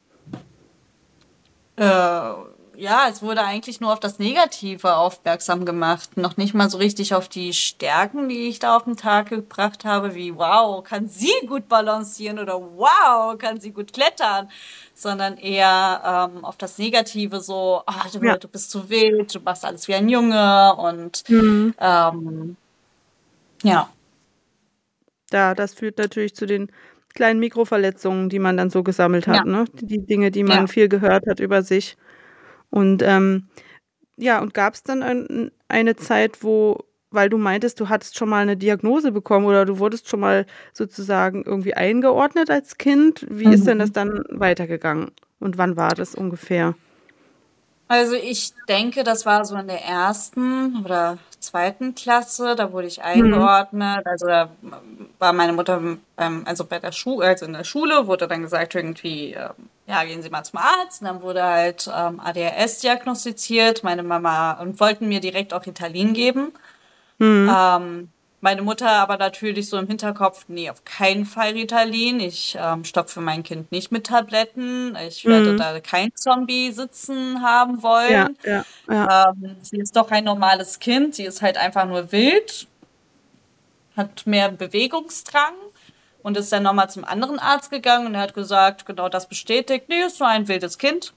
Äh, ja, es wurde eigentlich nur auf das Negative aufmerksam gemacht, noch nicht mal so richtig auf die Stärken, die ich da auf den Tag gebracht habe, wie wow, kann sie gut balancieren oder wow, kann sie gut klettern, sondern eher ähm, auf das Negative, so, ah, du, Ja, du bist zu wild, du machst alles wie ein Junge und mhm. ähm, ja, Da, das führt natürlich zu den kleinen Mikroverletzungen, die man dann so gesammelt ja, hat, ne? Die Dinge, die man ja. viel gehört hat über sich. Und ähm, ja, und gab es dann ein, eine Zeit, wo, weil du meintest, du hattest schon mal eine Diagnose bekommen oder du wurdest schon mal sozusagen irgendwie eingeordnet als Kind. Wie ist denn das Mhm. dann weitergegangen? Und wann war das ungefähr? Also ich denke, das war so in der ersten oder zweiten Klasse, da wurde ich Mhm. eingeordnet. Also da war meine Mutter beim, also bei der Schule, also in der Schule wurde dann gesagt irgendwie, ähm, ja, gehen Sie mal zum Arzt. Und dann wurde halt ähm, A D H S diagnostiziert, meine Mama, und wollten mir direkt auch Ritalin geben. Mhm. Ähm, meine Mutter aber natürlich so im Hinterkopf, nee, auf keinen Fall Ritalin. Ich ähm, stopfe mein Kind nicht mit Tabletten. Ich werde Mhm. da kein Zombie sitzen haben Ja, wollen. ja, ja. Ähm, sie ist doch ein normales Kind. Sie ist halt einfach nur wild, hat mehr Bewegungsdrang und ist dann nochmal zum anderen Arzt gegangen und er hat gesagt, genau das bestätigt, nee, ist nur ein wildes Kind.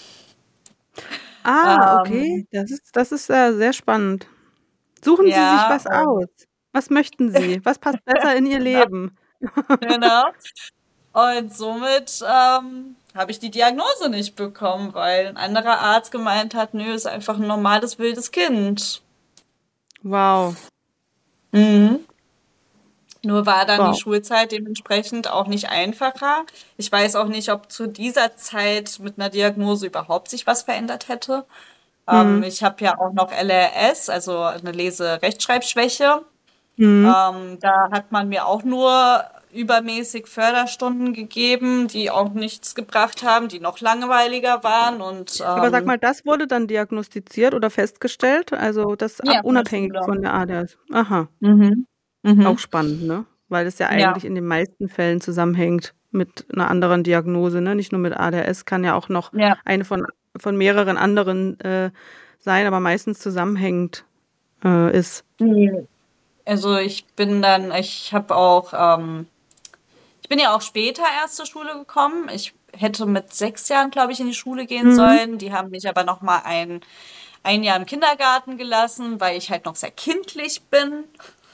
Ah, okay. Ähm, Das ist, das ist äh, sehr spannend. Suchen Sie sich ja, was aus. Was möchten Sie? Was passt besser in Ihr genau, Leben? genau. Und somit ähm, habe ich die Diagnose nicht bekommen, weil ein anderer Arzt gemeint hat, nö, ist einfach ein normales wildes Kind. Wow, Mhm. Nur war dann die wow. Schulzeit dementsprechend auch nicht einfacher. Ich weiß auch nicht, ob zu dieser Zeit mit einer Diagnose überhaupt sich was verändert hätte. Ähm, Mhm. ich habe ja auch noch L R S, also eine Lese-Rechtschreibschwäche. Mhm. Ähm, da hat man mir auch nur übermäßig Förderstunden gegeben, die auch nichts gebracht haben, die noch langweiliger waren und Aber sag ähm, mal, das wurde dann diagnostiziert oder festgestellt? Also das ab ja, von der unabhängig Schule. von der A D H S. Aha, Mhm. auch Mhm. spannend, ne? Weil es ja Ja, eigentlich in den meisten Fällen zusammenhängt mit einer anderen Diagnose, ne? Nicht nur mit A D H S, kann ja auch noch ja. eine von, von mehreren anderen äh, sein, aber meistens zusammenhängend äh, ist. Mhm. Also ich bin dann, ich habe auch, ähm, ich bin ja auch später erst zur Schule gekommen. Ich hätte mit sechs Jahren, glaube ich, in die Schule gehen Mhm. sollen. Die haben mich aber noch mal ein, ein Jahr im Kindergarten gelassen, weil ich halt noch sehr kindlich bin.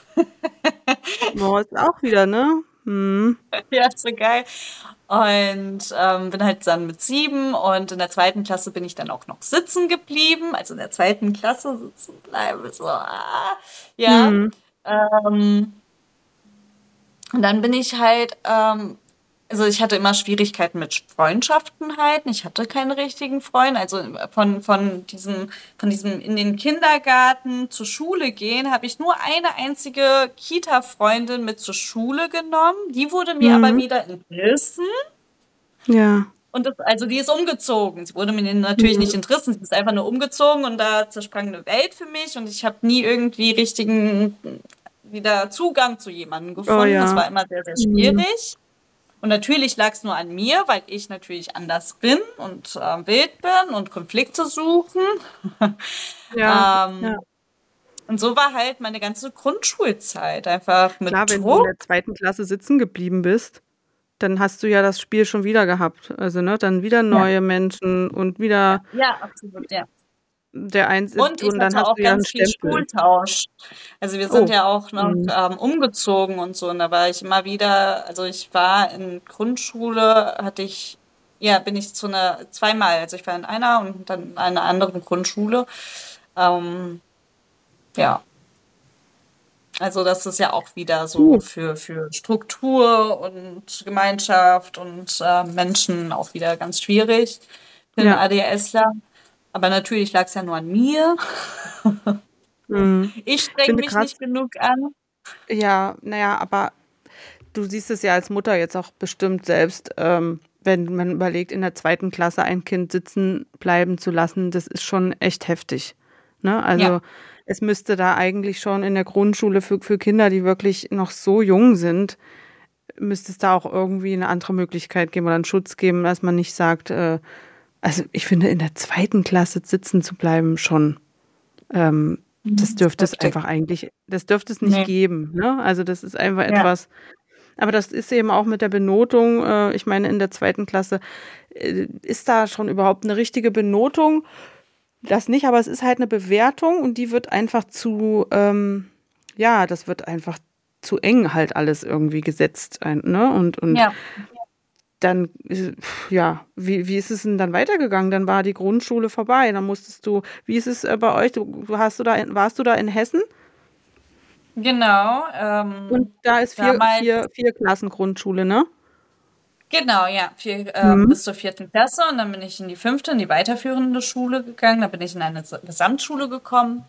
Oh, ist auch wieder, ne? Mhm. Ja, so geil. Und ähm, bin halt dann mit sieben und in der zweiten Klasse bin ich dann auch noch sitzen geblieben. Also in der zweiten Klasse sitzen bleiben. So, ah, ja. Mhm. Ähm, und dann bin ich halt, ähm, also ich hatte immer Schwierigkeiten mit Freundschaften halten. Ich hatte keine richtigen Freunde. Also von, von diesem, von diesem in den Kindergarten zur Schule gehen, habe ich nur eine einzige Kita-Freundin mit zur Schule genommen. Die wurde mir aber Mhm. wieder entrissen. Ja. Und das, also die ist umgezogen. Sie wurde mir natürlich nicht Mhm. entrissen, sie ist einfach nur umgezogen und da zersprang eine Welt für mich und ich habe nie irgendwie richtigen wieder Zugang zu jemandem Oh gefunden. Das ja. war immer sehr, sehr Mhm. schwierig. Und natürlich lag es nur an mir, weil ich natürlich anders bin und äh, wild bin und Konflikte suchen. Ja, ja. ähm, und so war halt meine ganze Grundschulzeit einfach mit Klar, wenn du in Druck. der zweiten Klasse sitzen geblieben bist, dann hast du ja das Spiel schon wieder gehabt. Also, ne, dann wieder Ja, neue Menschen und ja, wieder ja, absolut, ja. der eins Und ich und dann hatte hast auch du ja einen ganz viel Stempel. Schultausch. Also wir sind Oh. ja auch noch Mhm. ähm, umgezogen und so. Und da war ich immer wieder, also ich war in Grundschule, hatte ich, ja, bin ich zu einer, zweimal, also ich war in einer und dann in einer anderen Grundschule. Ähm, ja, also das ist ja auch wieder so Uh, für, für Struktur und Gemeinschaft und äh, Menschen auch wieder ganz schwierig für einen ja. ADSler. Aber natürlich lag es ja nur an mir. Mhm. Ich Ich streng finde mich krass, nicht genug an. ja, naja, aber du siehst es ja als Mutter jetzt auch bestimmt selbst, ähm, wenn man überlegt, in der zweiten Klasse ein Kind sitzen bleiben zu lassen, das ist schon echt heftig. Ne? Ja, Also es müsste da eigentlich schon in der Grundschule für, für Kinder, die wirklich noch so jung sind, müsste es da auch irgendwie eine andere Möglichkeit geben oder einen Schutz geben, dass man nicht sagt, äh, also ich finde, in der zweiten Klasse sitzen zu bleiben schon, ähm, das mhm, dürfte es heftig. einfach eigentlich, das dürfte es nicht Nee, geben. Ne? Also das ist einfach ja, etwas, aber das ist eben auch mit der Benotung, äh, ich meine, in der zweiten Klasse, äh, ist da schon überhaupt eine richtige Benotung? Das nicht, aber es ist halt eine Bewertung und die wird einfach zu, ähm, ja, das wird einfach zu eng halt alles irgendwie gesetzt, ein, ne? Und, und ja. dann, äh, ja, wie, wie ist es denn dann weitergegangen? Dann war die Grundschule vorbei. Dann musstest du, wie ist es äh, bei euch? Du, hast du da, in, warst du da in Hessen? Genau. Und Ähm, da ist vier, damals, vier, vier Klassen Grundschule, ne? genau, ja, vier, ähm, Mhm. bis zur vierten Klasse und dann bin ich in die fünfte, in die weiterführende Schule gegangen. Da bin ich in eine S- Gesamtschule gekommen.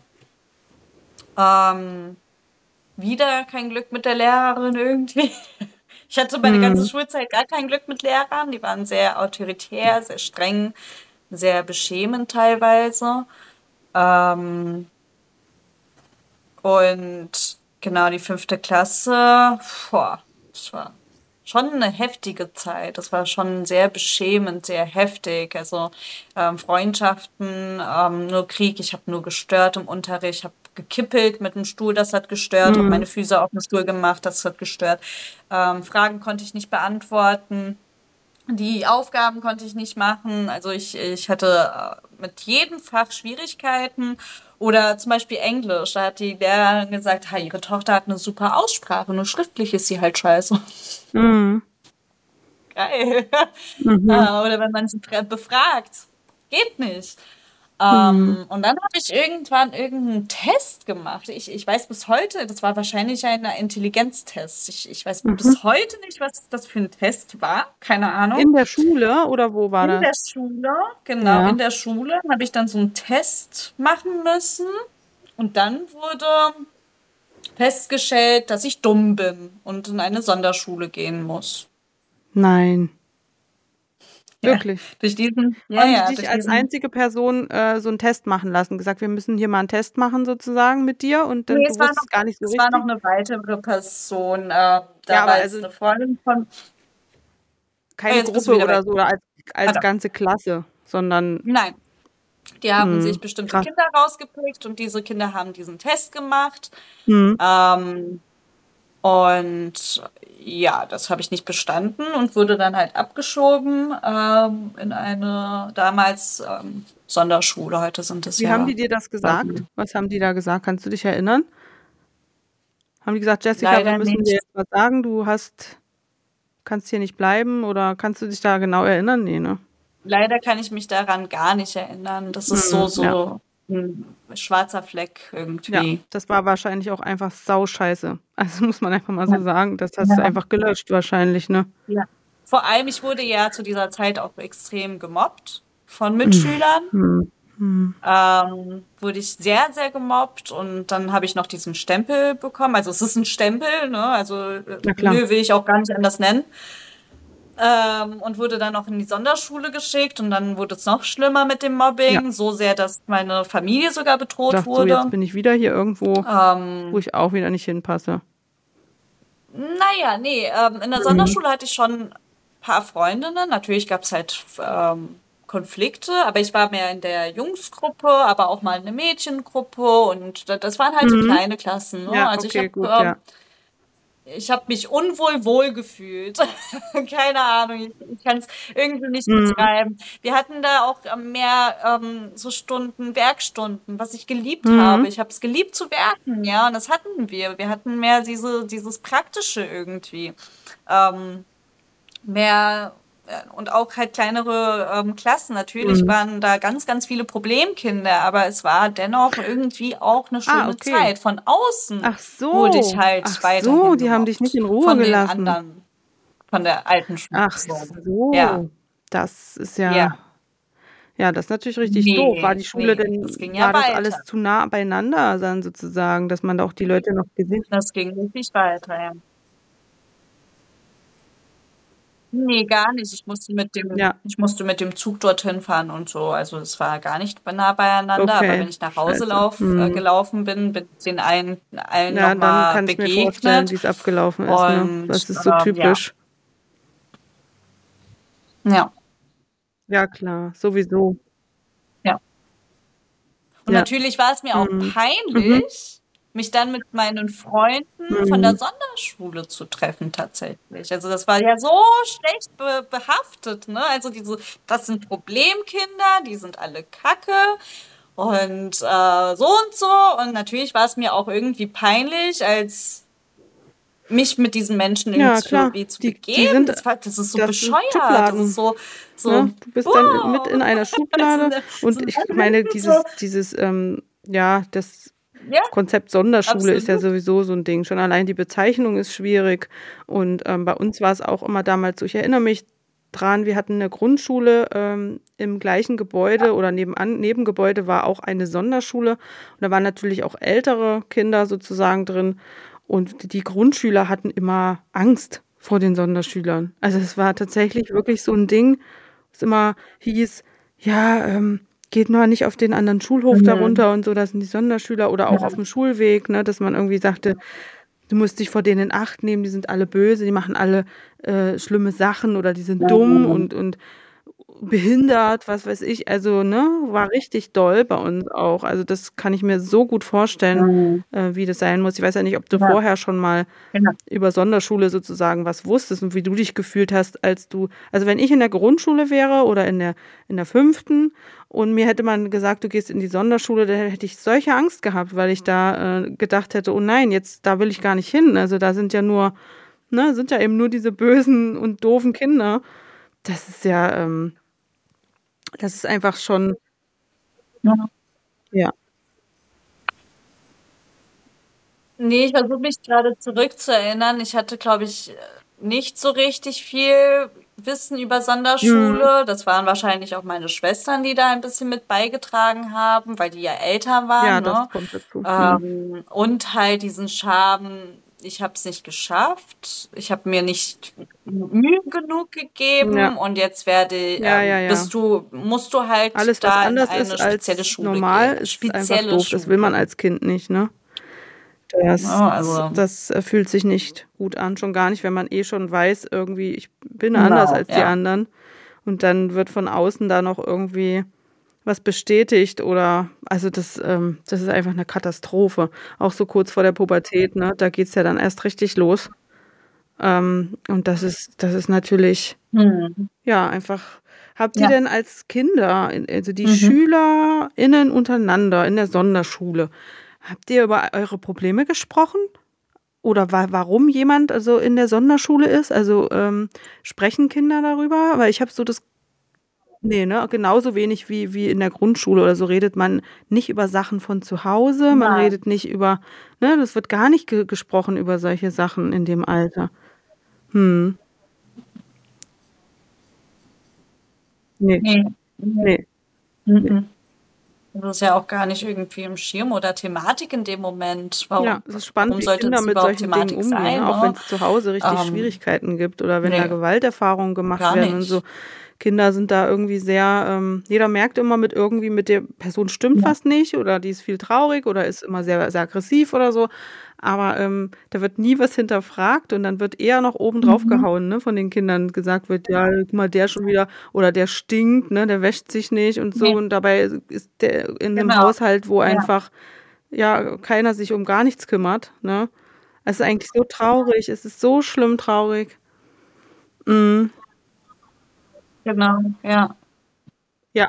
Ähm, wieder kein Glück mit der Lehrerin irgendwie. Ich hatte meine ganze Mhm. Schulzeit gar kein Glück mit Lehrern. Die waren sehr autoritär, sehr streng, sehr beschämend teilweise. Ähm, Und genau, die fünfte Klasse, boah, das war schon eine heftige Zeit. Das war schon sehr beschämend, sehr heftig. Also ähm, Freundschaften, ähm, nur Krieg. Ich habe nur gestört im Unterricht, ich habe gekippelt mit dem Stuhl, das hat gestört, habe Mhm. meine Füße auf den Stuhl gemacht, das hat gestört. Ähm, Fragen konnte ich nicht beantworten. Die Aufgaben konnte ich nicht machen. Also ich, ich hatte äh, mit jedem Fach Schwierigkeiten. Oder zum Beispiel Englisch. Da hat die Lehrerin gesagt, ha, ihre Tochter hat eine super Aussprache, nur schriftlich ist sie halt scheiße. Mhm. Geil. Äh, Mhm. Oder wenn man sie fra- befragt. Geht nicht. Mhm. Ähm, und dann habe ich irgendwann irgendeinen Test gemacht. Ich, ich weiß bis heute, das war wahrscheinlich ein Intelligenztest. Ich, ich weiß Mhm. bis heute nicht, was das für ein Test war. Keine Ahnung. In der Schule oder wo war In der das? Schule, genau, Ja. in der Schule habe ich dann so einen Test machen müssen und dann wurde festgestellt, dass ich dumm bin und in eine Sonderschule gehen muss. Nein. Ja, Wirklich. durch diesen, ja, Haben die ja, dich durch als diesen. einzige Person äh, so einen Test machen lassen? Gesagt, wir müssen hier mal einen Test machen sozusagen mit dir und dann Nee, du es war noch, wusstest gar nicht so es war noch richtig? eine weitere Person, äh, Ja, aber damals also eine Freundin von, oh, keine jetzt bist du Gruppe wieder oder weg. so oder als, Ah, als da. ganze Klasse, sondern Nein, die haben mh, sich bestimmte krass. Kinder rausgepickt und diese Kinder haben diesen Test gemacht. Mhm. Ähm, Und ja, das habe ich nicht bestanden und wurde dann halt abgeschoben ähm, in eine damals ähm, Sonderschule. Heute sind es Wie haben ja die dir das gesagt? ähm, Was haben die da gesagt? Kannst du dich erinnern? Haben die gesagt, Jessica, wir leider müssen dir nicht. jetzt was sagen, du hast, kannst hier nicht bleiben oder kannst du dich da genau erinnern? Nee, ne? Leider kann ich mich daran gar nicht erinnern. Das ist so, Mhm. Ja. so ein schwarzer Fleck Ja, irgendwie. das war wahrscheinlich auch einfach sauscheiße. Also muss man einfach mal Ja. so sagen. Das hast du Ja. einfach gelöscht wahrscheinlich, ne? Ja. Vor allem, ich wurde ja zu dieser Zeit auch extrem gemobbt von Mhm. Mitschülern. Mhm. Mhm. ähm, wurde ich sehr, sehr gemobbt und dann habe ich noch diesen Stempel bekommen. Also es ist ein Stempel, ne? Also äh, Na klar. nö, will ich auch gar nicht anders nennen. Ähm, und wurde dann noch in die Sonderschule geschickt und dann wurde es noch schlimmer mit dem Ja. Mobbing, so sehr, dass meine Familie sogar bedroht Dachte so, jetzt wurde. bin ich wieder hier irgendwo, wo Ähm, ich auch wieder nicht hinpasse. naja, nee, ähm, in der Mhm. Sonderschule hatte ich schon ein paar Freundinnen. Natürlich gab es halt ähm, Konflikte, aber ich war mehr in der Jungsgruppe, aber auch mal in der Mädchengruppe und da- das waren halt so Mhm. kleine Klassen, ne? Ja, Also ich okay, habe gut, ähm, ja. ich habe mich unwohl wohl gefühlt. Keine Ahnung, ich, ich kann es irgendwie nicht Mhm. beschreiben. Wir hatten da auch ähm, mehr ähm, so Stunden, Werkstunden, was ich geliebt habe. Mhm. Ich habe es geliebt zu werken, ja, und das hatten wir. Wir hatten mehr diese, dieses Praktische irgendwie. Ähm, mehr äh, und auch halt kleinere ähm, Klassen. Natürlich Mhm. waren da ganz, ganz viele Problemkinder, aber es war dennoch irgendwie auch eine Ah, schöne okay. Zeit. Von außen Ach wurde ich so. Ach halt so, weiterhin die haben dich nicht gemobbt in Ruhe von den gelassen. anderen, von der alten Schule. Ach So. Ja, so. Das ist ja, ja, ja, das ist natürlich richtig doof. War nee, die Schule nee, das denn, ging ja war das weiter. alles zu nah beieinander dann sozusagen, dass man da auch die Leute noch gesehen hat? Das ging richtig weiter, ja. Nee, gar nicht. Ich musste mit dem, Ja, ich musste mit dem Zug dorthin fahren und so. Also es war gar nicht nah beieinander. Aber okay. wenn ich nach Hause Scheiße. lauf, äh, Hm. gelaufen bin, bin ich den allen, allen Ja, dann nochmal kann ich mir vorstellen, begegnet. wie es abgelaufen ist, ne? Und Das ist so ähm, ja, typisch. ja, Ja, klar, sowieso. ja. Und Ja. natürlich war es mir auch Mhm. Mhm. peinlich, mich dann mit meinen Freunden von der Mhm. Sonderschule zu treffen, tatsächlich. Also das war ja so schlecht be behaftet, ne? Also diese, das sind Problemkinder, die sind alle Kacke und äh, so und so. Und natürlich war es mir auch irgendwie peinlich, als mich mit diesen Menschen Ja, klar. irgendwie zu Die, die begeben. sind, Das war, das ist so das sind bescheuert. Das ist Schubladen. so, so, Ne? Du bist dann mit in wow. einer Also, Schublade so, und ich meine, dieses, dieses, ähm, ja, das ja, Konzept Sonderschule ist ja absolut. sowieso so ein Ding. Schon allein die Bezeichnung ist schwierig. Und ähm, bei uns war es auch immer damals so, ich erinnere mich dran, wir hatten eine Grundschule ähm, im gleichen Gebäude oder nebenan, Nebengebäude war auch eine Sonderschule. Und da waren natürlich auch ältere Kinder sozusagen drin. Und die Grundschüler hatten immer Angst vor den Sonderschülern. Also es war tatsächlich wirklich so ein Ding, es immer hieß, ja, ähm, geht mal nicht auf den anderen Schulhof Mhm. darunter und so, das sind die Sonderschüler oder auch auf Ja. dem Schulweg, ne, dass man irgendwie sagte, du musst dich vor denen in Acht nehmen, die sind alle böse, die machen alle äh, schlimme Sachen oder die sind dumm Mhm. und, und behindert, was weiß ich. Also, ne, war richtig doll bei uns auch. Also, das kann ich mir so gut vorstellen, Mhm. äh, wie das sein muss. Ich weiß ja nicht, ob du Ja, vorher schon mal genau. über Sonderschule sozusagen was wusstest und wie du dich gefühlt hast, als du, also wenn ich in der Grundschule wäre oder in der, in der fünften und mir hätte man gesagt, du gehst in die Sonderschule, dann hätte ich solche Angst gehabt, weil ich da äh, gedacht hätte, oh nein, jetzt, da will ich gar nicht hin. Also da sind ja nur, ne, sind ja eben nur diese bösen und doofen Kinder. Das ist ja, ähm, das ist einfach schon, Ja. ja. Nee, ich versuche mich gerade zurückzuerinnern. Ich hatte, glaube ich, nicht so richtig viel Wissen über Mhm. Sonderschule. Das waren wahrscheinlich auch meine Schwestern, die da ein bisschen mit beigetragen haben, weil die ja älter Ja, waren, das ne? kommt dazu. Mhm. Ähm, und halt diesen Charme, ich habe es nicht geschafft, ich habe mir nicht Mühe genug Ja, gegeben und jetzt werde, ja, ja, ähm, ja. bist du, musst du halt Alles, was da in anders ist eine spezielle als Schule normal, gehen. ist einfach Spezielle doof. Das will man Schule. als Kind nicht, ne? Ne? Das, Also, das äh, fühlt sich nicht gut an, schon gar nicht, wenn man eh schon weiß, irgendwie, ich bin anders genau, als die ja. anderen. Und dann wird von außen da noch irgendwie was bestätigt oder, also das, ähm, das ist einfach eine Katastrophe. Auch so kurz vor der Pubertät, ne? Da geht's ja dann erst richtig los. Ähm, und das ist, das ist natürlich, Mhm. ja, einfach. Habt ihr Ja. denn als Kinder, also die Mhm. SchülerInnen untereinander in der Sonderschule, habt ihr über eure Probleme gesprochen? Oder wa warum jemand also in der Sonderschule ist? Also ähm, sprechen Kinder darüber? Weil ich habe so das, nee, ne, genauso wenig wie, wie in der Grundschule oder so redet man nicht über Sachen von zu Hause, man Nein. redet nicht über, ne, das wird gar nicht ge gesprochen über solche Sachen in dem Alter. Hm, nee, Nee. Nee. nee, nee. Mhm. Das ist ja auch gar nicht irgendwie im Schirm oder Thematik in dem Moment. Ja, Warum, es ist spannend, warum wie sollte Kinder das mit überhaupt solchen Dingen Thematik umgehen, sein, ne? Auch wenn ne? es zu Hause richtig Ähm, Schwierigkeiten gibt oder wenn da nee, Gewalterfahrungen gemacht gar werden und so. nicht. Kinder sind da irgendwie sehr, ähm, jeder merkt immer mit irgendwie, mit der Person stimmt Ja. was nicht oder die ist viel traurig oder ist immer sehr, sehr aggressiv oder so. Aber ähm, da wird nie was hinterfragt und dann wird eher noch oben drauf Mhm. gehauen, ne, von den Kindern gesagt wird, ja, guck mal, der schon wieder oder der stinkt, ne, der wäscht sich nicht und so. Nee, Und dabei ist der in einem genau. Haushalt, wo Ja. einfach ja keiner sich um gar nichts kümmert, ne? Es ist eigentlich so traurig, es ist so schlimm traurig. Mhm. Genau. Ja. Ja.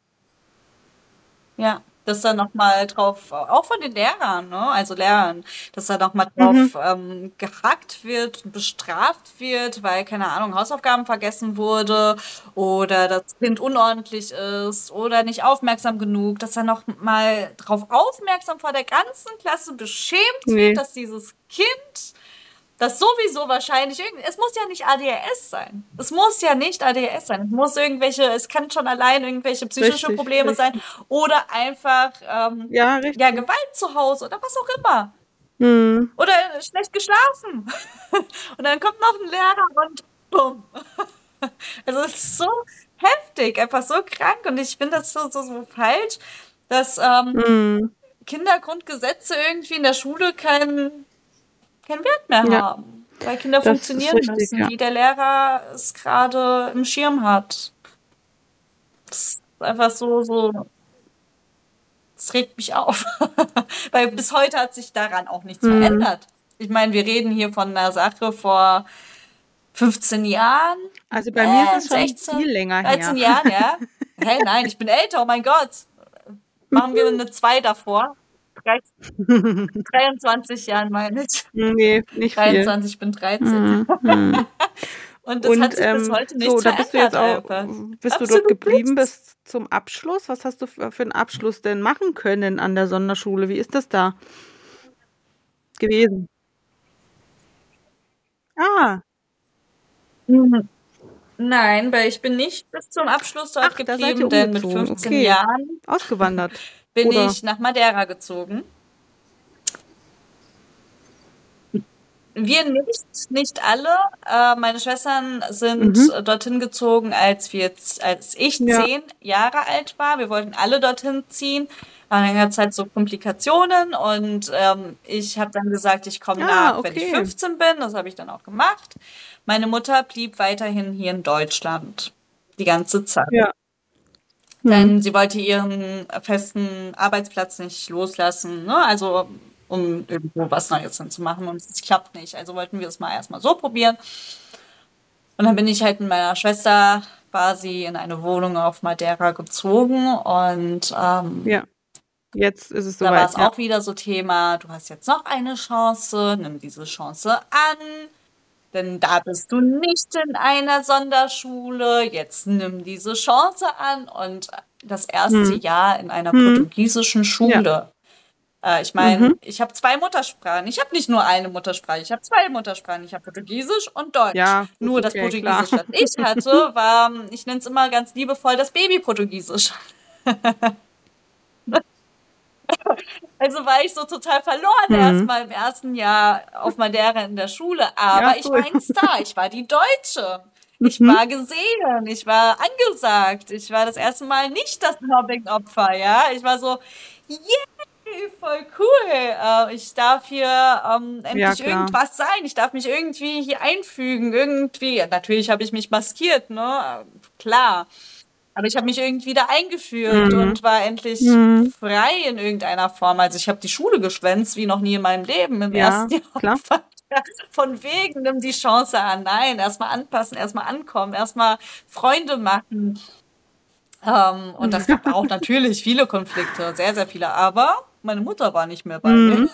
Ja. Dass da nochmal drauf, auch von den Lehrern, ne? Also Lehrern, dass da nochmal Mhm. drauf ähm, gehackt wird, bestraft wird, weil, keine Ahnung, Hausaufgaben vergessen wurde oder das Kind unordentlich ist oder nicht aufmerksam genug, dass da nochmal drauf aufmerksam vor der ganzen Klasse beschämt Nee. wird, dass dieses Kind, das sowieso wahrscheinlich irgend, es muss ja nicht A D H S sein. Es muss ja nicht A D H S sein. Es muss irgendwelche, es kann schon allein irgendwelche psychische Richtig, Probleme sein richtig. oder einfach ähm, Ja, ja, richtig. Gewalt zu Hause oder was auch immer. Mhm. Oder schlecht geschlafen. Und dann kommt noch ein Lehrer und bumm. Also es ist so heftig, einfach so krank. Und ich finde das so, so, so falsch, dass ähm, Mhm. Kindergrundgesetze irgendwie in der Schule keinen keinen Wert mehr Ja, haben. Weil Kinder das ist funktionieren richtig, müssen, ja. wie der Lehrer es gerade im Schirm hat. Das ist einfach so, so, das regt mich auf. Weil bis heute hat sich daran auch nichts Mhm. verändert. Ich meine, wir reden hier von einer Sache vor fünfzehn Jahren, Also bei mir ist äh, es schon viel sechzehn, länger dreizehn her. Jahren, ja. Hey, nein, ich bin älter, oh mein Gott. Machen wir eine zwei davor. dreiundzwanzig Jahren meine ich. Nee, nicht viel. dreiundzwanzig, ich bin dreizehn. Mhm. Mhm. Und das hat Und sich bis ähm, heute so, nichts da bist du jetzt verändert auch, einfach. bist du dort Absolut geblieben nichts. bis zum Abschluss? Was hast du für, für einen Abschluss denn machen können an der Sonderschule? Wie ist das da gewesen? Ah, Mhm. Nein, weil ich bin nicht bis zum Abschluss dort ach, da seid ihr geblieben, denn mit umgezogen. fünfzehn Okay. Jahren Ausgewandert. bin Oder? ich nach Madeira gezogen. Wir nicht, nicht alle. Äh, meine Schwestern sind Mhm. äh, dorthin gezogen, als wir, z- als ich Ja. zehn Jahre alt war. Wir wollten alle dorthin ziehen. Aber dann gab es halt so Komplikationen und ähm, ich habe dann gesagt, ich komme Ah, nach, wenn ich okay. fünfzehn bin. Das habe ich dann auch gemacht. Meine Mutter blieb weiterhin hier in Deutschland die ganze Zeit. Ja. Mhm. Denn sie wollte ihren festen Arbeitsplatz nicht loslassen, ne? Also um irgendwo was Neues hinzumachen und es klappt nicht. Also wollten wir es mal erstmal so probieren. Und dann bin ich halt mit meiner Schwester quasi in eine Wohnung auf Madeira gezogen und ähm, Ja. Jetzt ist es da war soweit, es ja. auch wieder so Thema, du hast jetzt noch eine Chance, nimm diese Chance an. Denn da bist du nicht in einer Sonderschule. Jetzt nimm diese Chance an. Und das erste Hm. Jahr in einer Hm. portugiesischen Ja. Schule. Äh, ich meine, Mhm. ich habe zwei Muttersprachen. Ich habe nicht nur eine Muttersprache, ich habe zwei Muttersprachen. Ich habe Portugiesisch und Deutsch. Ja, gut, Nur das okay, klar. Portugiesisch, das ich hatte, war, ich nenne es immer ganz liebevoll, das Baby-Portugiesisch. Also war ich so total verloren Hm. erstmal im ersten Jahr auf Madeira in der Schule. Aber Ja, ich cool. war ein Star. Ich war die Deutsche. Ich Mhm. war gesehen. Ich war angesagt. Ich war das erste Mal nicht das Mobbing-Opfer, ja. Ich war so, yay, voll cool. Äh, ich darf hier ähm, Ja, endlich klar. irgendwas sein. Ich darf mich irgendwie hier einfügen. Irgendwie. Natürlich habe ich mich maskiert, ne? Klar. Aber ich habe mich irgendwie da eingefügt Mhm. und war endlich Mhm. frei in irgendeiner Form. Also ich habe die Schule geschwänzt wie noch nie in meinem Leben im Ja, ersten Jahr. klar. Von wegen, nimm die Chance an. Nein, erstmal anpassen, erstmal ankommen, erstmal Freunde machen. Ähm, und das gab auch natürlich viele Konflikte, sehr, sehr viele. Aber meine Mutter war nicht mehr bei mir. Mhm.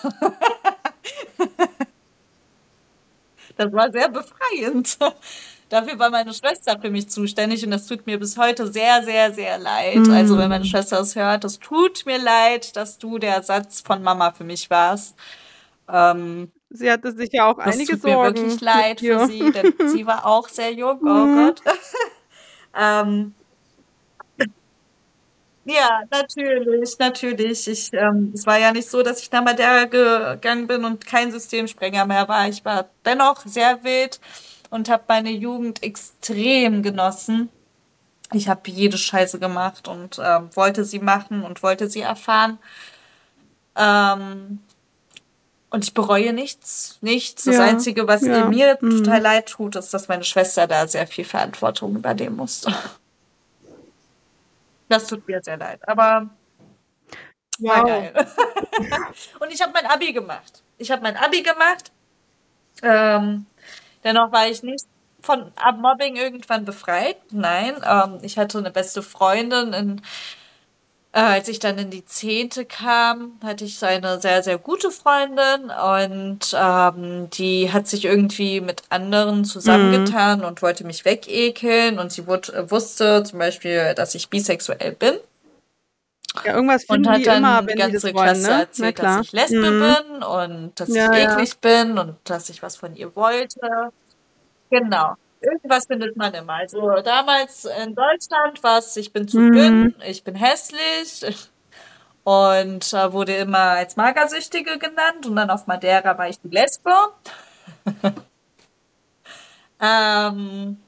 Das war sehr befreiend. Dafür war meine Schwester für mich zuständig und das tut mir bis heute sehr, sehr, sehr leid. Also wenn meine Mhm. Schwester es hört, es tut mir leid, dass du der Ersatz von Mama für mich warst. Ähm, Sie hatte sicher auch das einige tut mir wirklich Sorgen leid mit für dir. sie, denn sie war auch sehr jung, oh Mhm. Gott. Ähm, ja, natürlich, natürlich. Ich, ähm, es war ja nicht so, dass ich nach Madeira gegangen bin und kein Systemsprenger mehr war. Ich war dennoch sehr wild und habe meine Jugend extrem genossen. Ich habe jede Scheiße gemacht und ähm, wollte sie machen und wollte sie erfahren. Ähm, und ich bereue nichts, nichts. Das Ja, Einzige, was ja. mir Mhm. total leid tut, ist, dass meine Schwester da sehr viel Verantwortung übernehmen musste. Das tut mir sehr leid, aber war Wow. geil. Und ich habe mein Abi gemacht. Ich habe mein Abi gemacht. Ähm, dennoch war ich nicht von ab Mobbing irgendwann befreit. Nein, ähm, ich hatte eine beste Freundin. In, äh, als ich dann in die Zehnte kam, hatte ich so eine sehr, sehr gute Freundin und ähm, die hat sich irgendwie mit anderen zusammengetan und wollte mich wegekeln und sie wut- äh, wusste zum Beispiel, dass ich bisexuell bin. Ja, irgendwas Und finden hat die immer, dann die wenn die das ganze wollen, Klasse ne? Na erzählt, dass klar. ich Lesbe Mhm. bin und dass ich Ja, ja. eklig bin und dass ich was von ihr wollte. Genau. Irgendwas findet man immer. Also damals in Deutschland war es, ich bin zu Mhm. dünn, ich bin hässlich und äh, wurde immer als Magersüchtige genannt und dann auf Madeira war ich die Lesbe. Ähm,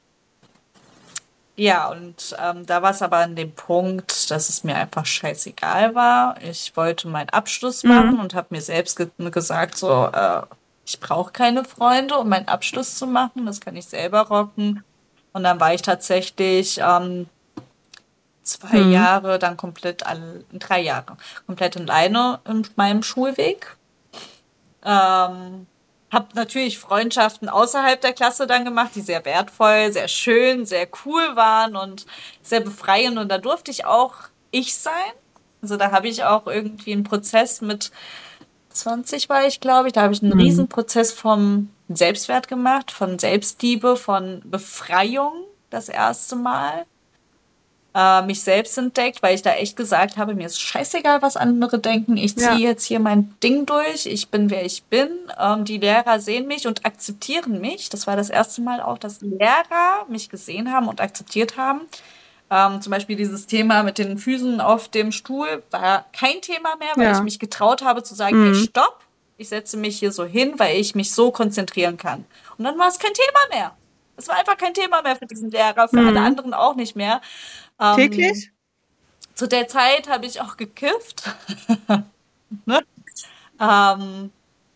ja, und ähm, da war es aber an dem Punkt, dass es mir einfach scheißegal war. Ich wollte meinen Abschluss machen Mhm. und habe mir selbst ge gesagt, so, äh, ich brauche keine Freunde, um meinen Abschluss zu machen. Das kann ich selber rocken. Und dann war ich tatsächlich ähm, zwei Mhm. Jahre, dann komplett, all, drei Jahre, komplett alleine in meinem Schulweg. Ähm, habe natürlich Freundschaften außerhalb der Klasse dann gemacht, die sehr wertvoll, sehr schön, sehr cool waren und sehr befreiend. Und da durfte ich auch ich sein. Also da habe ich auch irgendwie einen Prozess mit zwanzig war ich, glaube ich. Da habe ich einen Mhm. riesen Prozess vom Selbstwert gemacht, von Selbstliebe, von Befreiung das erste Mal. Äh, mich selbst entdeckt, weil ich da echt gesagt habe, mir ist scheißegal, was andere denken. Ich Ja. ziehe jetzt hier mein Ding durch. Ich bin, wer ich bin. Ähm, die Lehrer sehen mich und akzeptieren mich. Das war das erste Mal auch, dass die Lehrer mich gesehen haben und akzeptiert haben. Ähm, zum Beispiel dieses Thema mit den Füßen auf dem Stuhl war kein Thema mehr, weil ich Ja. mich getraut habe zu sagen, hey, Mhm. stopp. Ich setze mich hier so hin, weil ich mich so konzentrieren kann. Und dann war es kein Thema mehr. Es war einfach kein Thema mehr für diesen Lehrer, für alle Mhm. anderen auch nicht mehr. Ähm, Täglich? zu der Zeit habe ich auch gekifft. ne? ähm,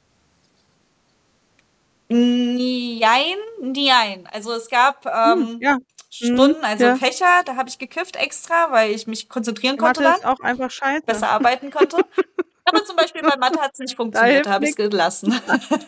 Nein, nein. Also es gab Hm. ähm, Ja. Mhm. Stunden, also Ja. Fächer, da habe ich gekifft extra, weil ich mich konzentrieren konnte Mathe dann, ist auch einfach scheiße. besser arbeiten konnte. Aber zum Beispiel bei Mathe hat es nicht Da funktioniert, hilft da habe ich es nichts. gelassen.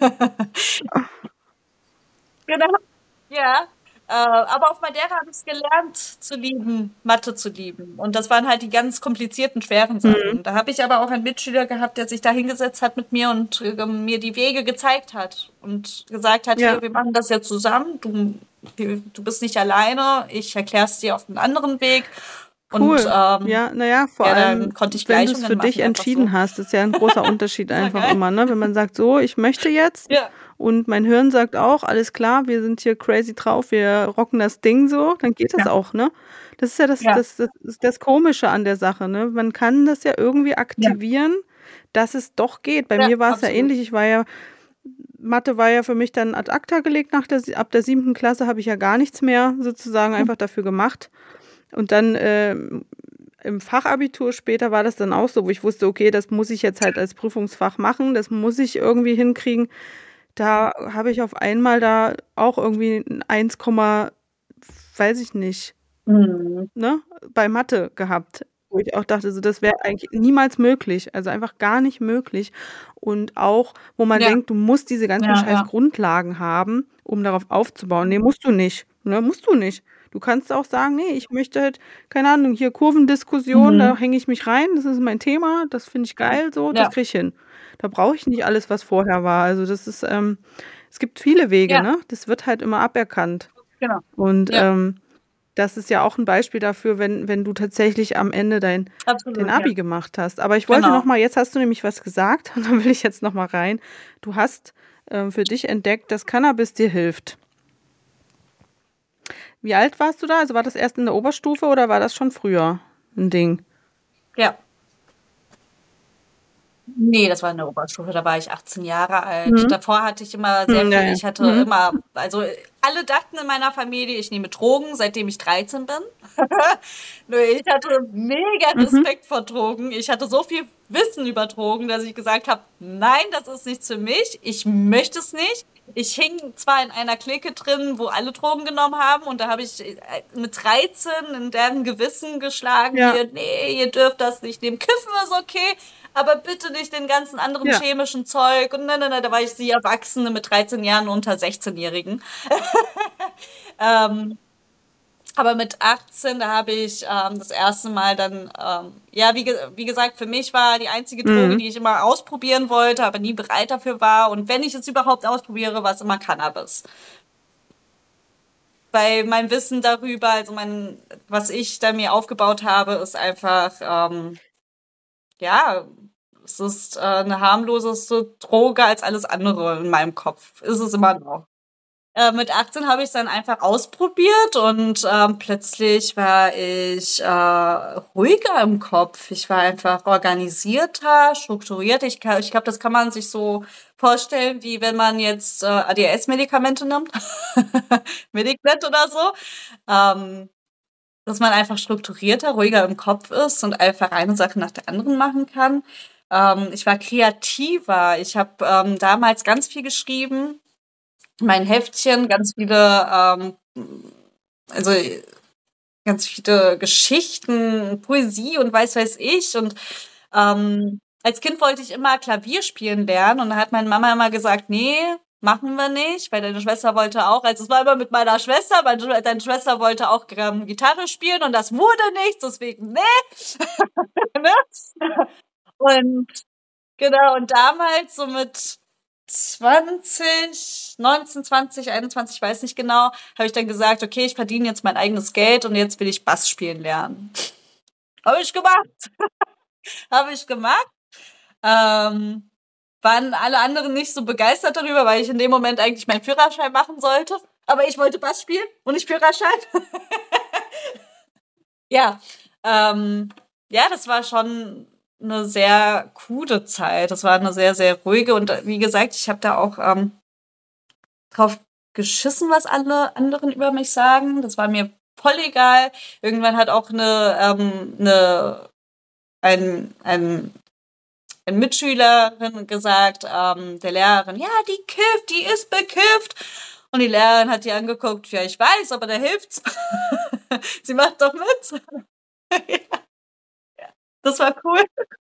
genau. Ja. Äh, aber auf Madeira habe ich es gelernt zu lieben, Mathe zu lieben. Und das waren halt die ganz komplizierten, schweren Mhm. Sachen. Da habe ich aber auch einen Mitschüler gehabt, der sich da hingesetzt hat mit mir und äh, mir die Wege gezeigt hat und gesagt hat, Ja. hier, wir machen das ja zusammen. Du, du bist nicht alleine. Ich erkläre es dir auf einen anderen Weg. Und Cool. ähm, Ja, naja, vor ja, allem, dann konnte ich wenn du es Gleichungen für dich machen, einfach entschieden so. hast, ist ja ein großer Unterschied Das war einfach geil. immer, ne? Wenn man sagt, so, ich möchte jetzt Ja, und mein Hirn sagt auch, alles klar, wir sind hier crazy drauf, wir rocken das Ding so, dann geht das ja, auch, ne? Das ist ja das, ja, das, das, ist das Komische an der Sache, ne? Man kann das ja irgendwie ja, aktivieren, dass es doch geht. Bei ja, mir war es ja absolut. ähnlich. Ich war ja, Mathe war ja für mich dann ad acta gelegt nach der, ab der siebten Klasse habe ich ja gar nichts mehr sozusagen einfach dafür gemacht. Und dann ähm, im Fachabitur später war das dann auch so, wo ich wusste, okay, das muss ich jetzt halt als Prüfungsfach machen, das muss ich irgendwie hinkriegen. Da habe ich auf einmal da auch irgendwie ein eins, weiß ich nicht, Mhm. ne, bei Mathe gehabt, wo ich auch dachte, so, das wäre eigentlich niemals möglich, also einfach gar nicht möglich. Und auch, wo man Ja, denkt, du musst diese ganzen ja, scheiß ja, Grundlagen haben, um darauf aufzubauen. Nee, musst du nicht. Ne, musst du nicht. Du kannst auch sagen, nee, ich möchte halt, keine Ahnung, hier Kurvendiskussion, da mhm. hänge ich mich rein, das ist mein Thema, das finde ich geil, so, das Ja, kriege ich hin. Da brauche ich nicht alles, was vorher war. Also das ist, ähm, es gibt viele Wege, ja, ne? Das wird halt immer aberkannt. genau. Und Ja, ähm, das ist ja auch ein Beispiel dafür, wenn, wenn du tatsächlich am Ende dein, dein absolut, ja. Abi gemacht hast. Aber ich wollte noch Genau. mal, jetzt hast du nämlich was gesagt und dann will ich jetzt noch mal rein. Du hast ähm, für dich entdeckt, dass Cannabis dir hilft. Wie alt warst du da? Also war das erst in der Oberstufe oder war das schon früher ein Ding? Ja. Nee, das war in der Oberstufe, da war ich achtzehn Jahre alt. Mhm. Davor hatte ich immer sehr Hm, ja, viel, ja. ich hatte Mhm. immer, also alle dachten in meiner Familie, ich nehme Drogen, seitdem ich dreizehn bin. Nur ich hatte mega Mhm. Respekt vor Drogen. Ich hatte so viel Wissen über Drogen, dass ich gesagt habe, nein, das ist nichts für mich. Ich möchte es nicht. Ich hing zwar in einer Clique drin, wo alle Drogen genommen haben, und da habe ich äh, mit dreizehn in deren Gewissen geschlagen, Ja, hier, nee, ihr dürft das nicht nehmen. Kiffen ist okay, aber bitte nicht den ganzen anderen ja. chemischen Zeug. Und nein, nein, nein, da war ich die Erwachsene mit dreizehn Jahren unter sechzehn-Jährigen. Ähm, aber mit achtzehn, da habe ich ähm, das erste Mal dann, ähm, ja, wie, ge wie gesagt, für mich war die einzige Droge, Mhm. die ich immer ausprobieren wollte, aber nie bereit dafür war. Und wenn ich es überhaupt ausprobiere, war es immer Cannabis. Weil mein Wissen darüber, also mein, was ich da mir aufgebaut habe, ist einfach, ähm, ja, es ist äh, eine harmloseste Droge als alles andere in meinem Kopf. Ist es immer noch. Äh, mit achtzehn habe ich es dann einfach ausprobiert, und ähm, plötzlich war ich äh, ruhiger im Kopf. Ich war einfach organisierter, strukturierter. Ich, kann- ich glaube, das kann man sich so vorstellen, wie wenn man jetzt äh, A D H S-Medikamente nimmt, Mediknet oder so. Ähm, Dass man einfach strukturierter, ruhiger im Kopf ist und einfach eine Sache nach der anderen machen kann. Ähm, ich war kreativer. Ich habe ähm, damals ganz viel geschrieben, mein Heftchen, ganz viele, ähm, also ganz viele Geschichten, Poesie und weiß weiß ich. Und ähm, als Kind wollte ich immer Klavier spielen lernen, und da hat meine Mama immer gesagt, nee, machen wir nicht, weil deine Schwester wollte auch, also es war immer mit meiner Schwester, meine, Schw- deine Schwester wollte auch ähm, Gitarre spielen, und das wurde nichts, deswegen, nee, ne? Und genau, und damals so mit zwanzig, neunzehn, zwanzig, einundzwanzig, ich weiß nicht genau, habe ich dann gesagt, okay, ich verdiene jetzt mein eigenes Geld und jetzt will ich Bass spielen lernen. Habe ich gemacht, habe ich gemacht. Ähm, Waren alle anderen nicht so begeistert darüber, weil ich in dem Moment eigentlich meinen Führerschein machen sollte. Aber ich wollte Bass spielen und nicht Führerschein. Ja, ähm, ja, das war schon eine sehr coole Zeit. Das war eine sehr, sehr ruhige, und äh, wie gesagt, ich habe da auch ähm, drauf geschissen, was alle anderen über mich sagen. Das war mir voll egal. Irgendwann hat auch eine, ähm, eine ein, ein, ein Mitschülerin gesagt, ähm, der Lehrerin, ja, die kifft, die ist bekifft. Und die Lehrerin hat die angeguckt, ja, ich weiß, aber da hilft's. Sie macht doch mit. Das war cool.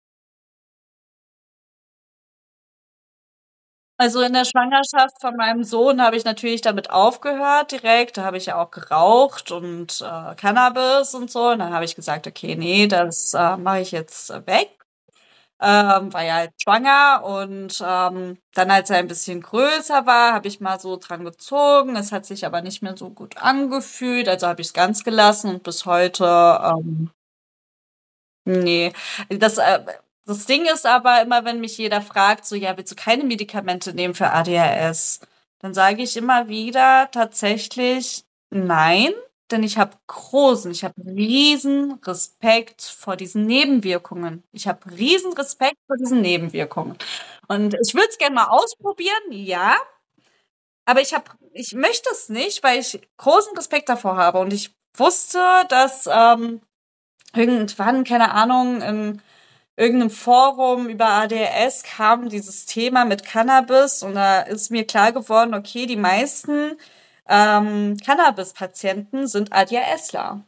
Also in der Schwangerschaft von meinem Sohn habe ich natürlich damit aufgehört direkt. Da habe ich ja auch geraucht und äh, Cannabis und so. Und dann habe ich gesagt, okay, nee, das äh, mache ich jetzt äh, weg. Ähm, war ja halt schwanger, und ähm, dann, als er ein bisschen größer war, habe ich mal so dran gezogen. Es hat sich aber nicht mehr so gut angefühlt, also habe ich es ganz gelassen, und bis heute, ähm, nee. Das, äh, das Ding ist aber immer, wenn mich jeder fragt, so, ja, willst du keine Medikamente nehmen für A D H S? Dann sage ich immer wieder tatsächlich nein, denn ich habe großen, ich habe riesen Respekt vor diesen Nebenwirkungen. Ich habe riesen Respekt vor diesen Nebenwirkungen. Und ich würde es gerne mal ausprobieren, ja, aber ich habe, ich möchte es nicht, weil ich großen Respekt davor habe. Und ich wusste, dass ähm, irgendwann, keine Ahnung, in irgendeinem Forum über A D H S kam dieses Thema mit Cannabis, und da ist mir klar geworden, okay, die meisten ähm, Cannabis-Patienten sind ADHSler.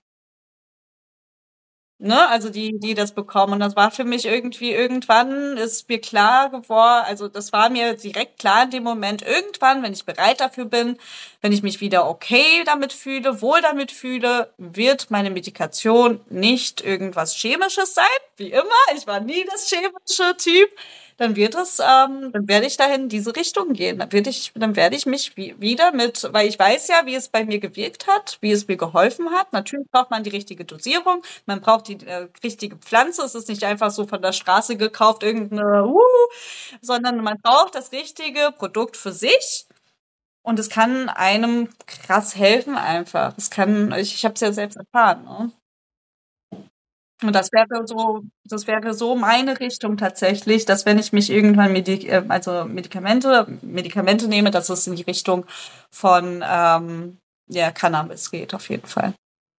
Ne, also die, die das bekommen. Und das war für mich irgendwie, irgendwann ist mir klar geworden, also das war mir direkt klar in dem Moment, irgendwann, wenn ich bereit dafür bin, wenn ich mich wieder okay damit fühle, wohl damit fühle, wird meine Medikation nicht irgendwas Chemisches sein, wie immer. Ich war nie das chemische Typ. Dann wird es, ähm, dann werde ich dahin in diese Richtung gehen. Dann werde ich, dann werde ich mich wie, wieder mit, weil ich weiß ja, wie es bei mir gewirkt hat, wie es mir geholfen hat. Natürlich braucht man die richtige Dosierung. Man braucht die äh, richtige Pflanze. Es ist nicht einfach so von der Straße gekauft, irgendeine, uh, sondern man braucht das richtige Produkt für sich. Und es kann einem krass helfen einfach. Es kann, ich, ich habe es ja selbst erfahren. Ne? Und das wäre so, das wäre so meine Richtung tatsächlich, dass wenn ich mich irgendwann Medi äh, also Medikamente, Medikamente nehme, dass es in die Richtung von ähm, ja, Cannabis geht, auf jeden Fall.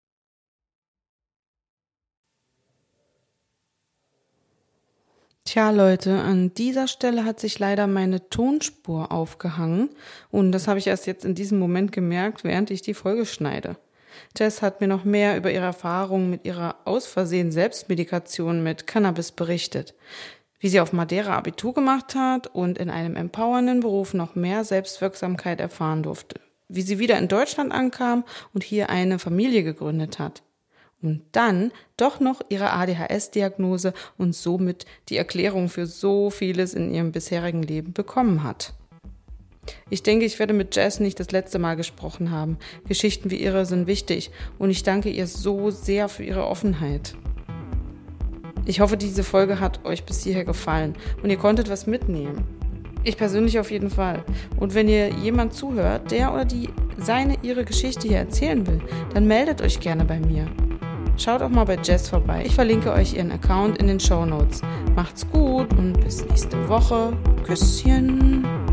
Tja, Leute, an dieser Stelle hat sich leider meine Tonspur aufgehangen und das habe ich erst jetzt in diesem Moment gemerkt, während ich die Folge schneide. Jess hat mir noch mehr über ihre Erfahrungen mit ihrer aus Versehen Selbstmedikation mit Cannabis berichtet, wie sie auf Madeira Abitur gemacht hat und in einem empowernden Beruf noch mehr Selbstwirksamkeit erfahren durfte, wie sie wieder in Deutschland ankam und hier eine Familie gegründet hat. Und dann doch noch ihre A D H S-Diagnose und somit die Erklärung für so vieles in ihrem bisherigen Leben bekommen hat. Ich denke, ich werde mit Jess nicht das letzte Mal gesprochen haben. Geschichten wie ihre sind wichtig und ich danke ihr so sehr für ihre Offenheit. Ich hoffe, diese Folge hat euch bis hierher gefallen und ihr konntet was mitnehmen. Ich persönlich auf jeden Fall. Und wenn ihr jemand zuhört, der oder die seine, ihre Geschichte hier erzählen will, dann meldet euch gerne bei mir. Schaut auch mal bei Jess vorbei. Ich verlinke euch ihren Account in den Shownotes. Macht's gut und bis nächste Woche. Küsschen.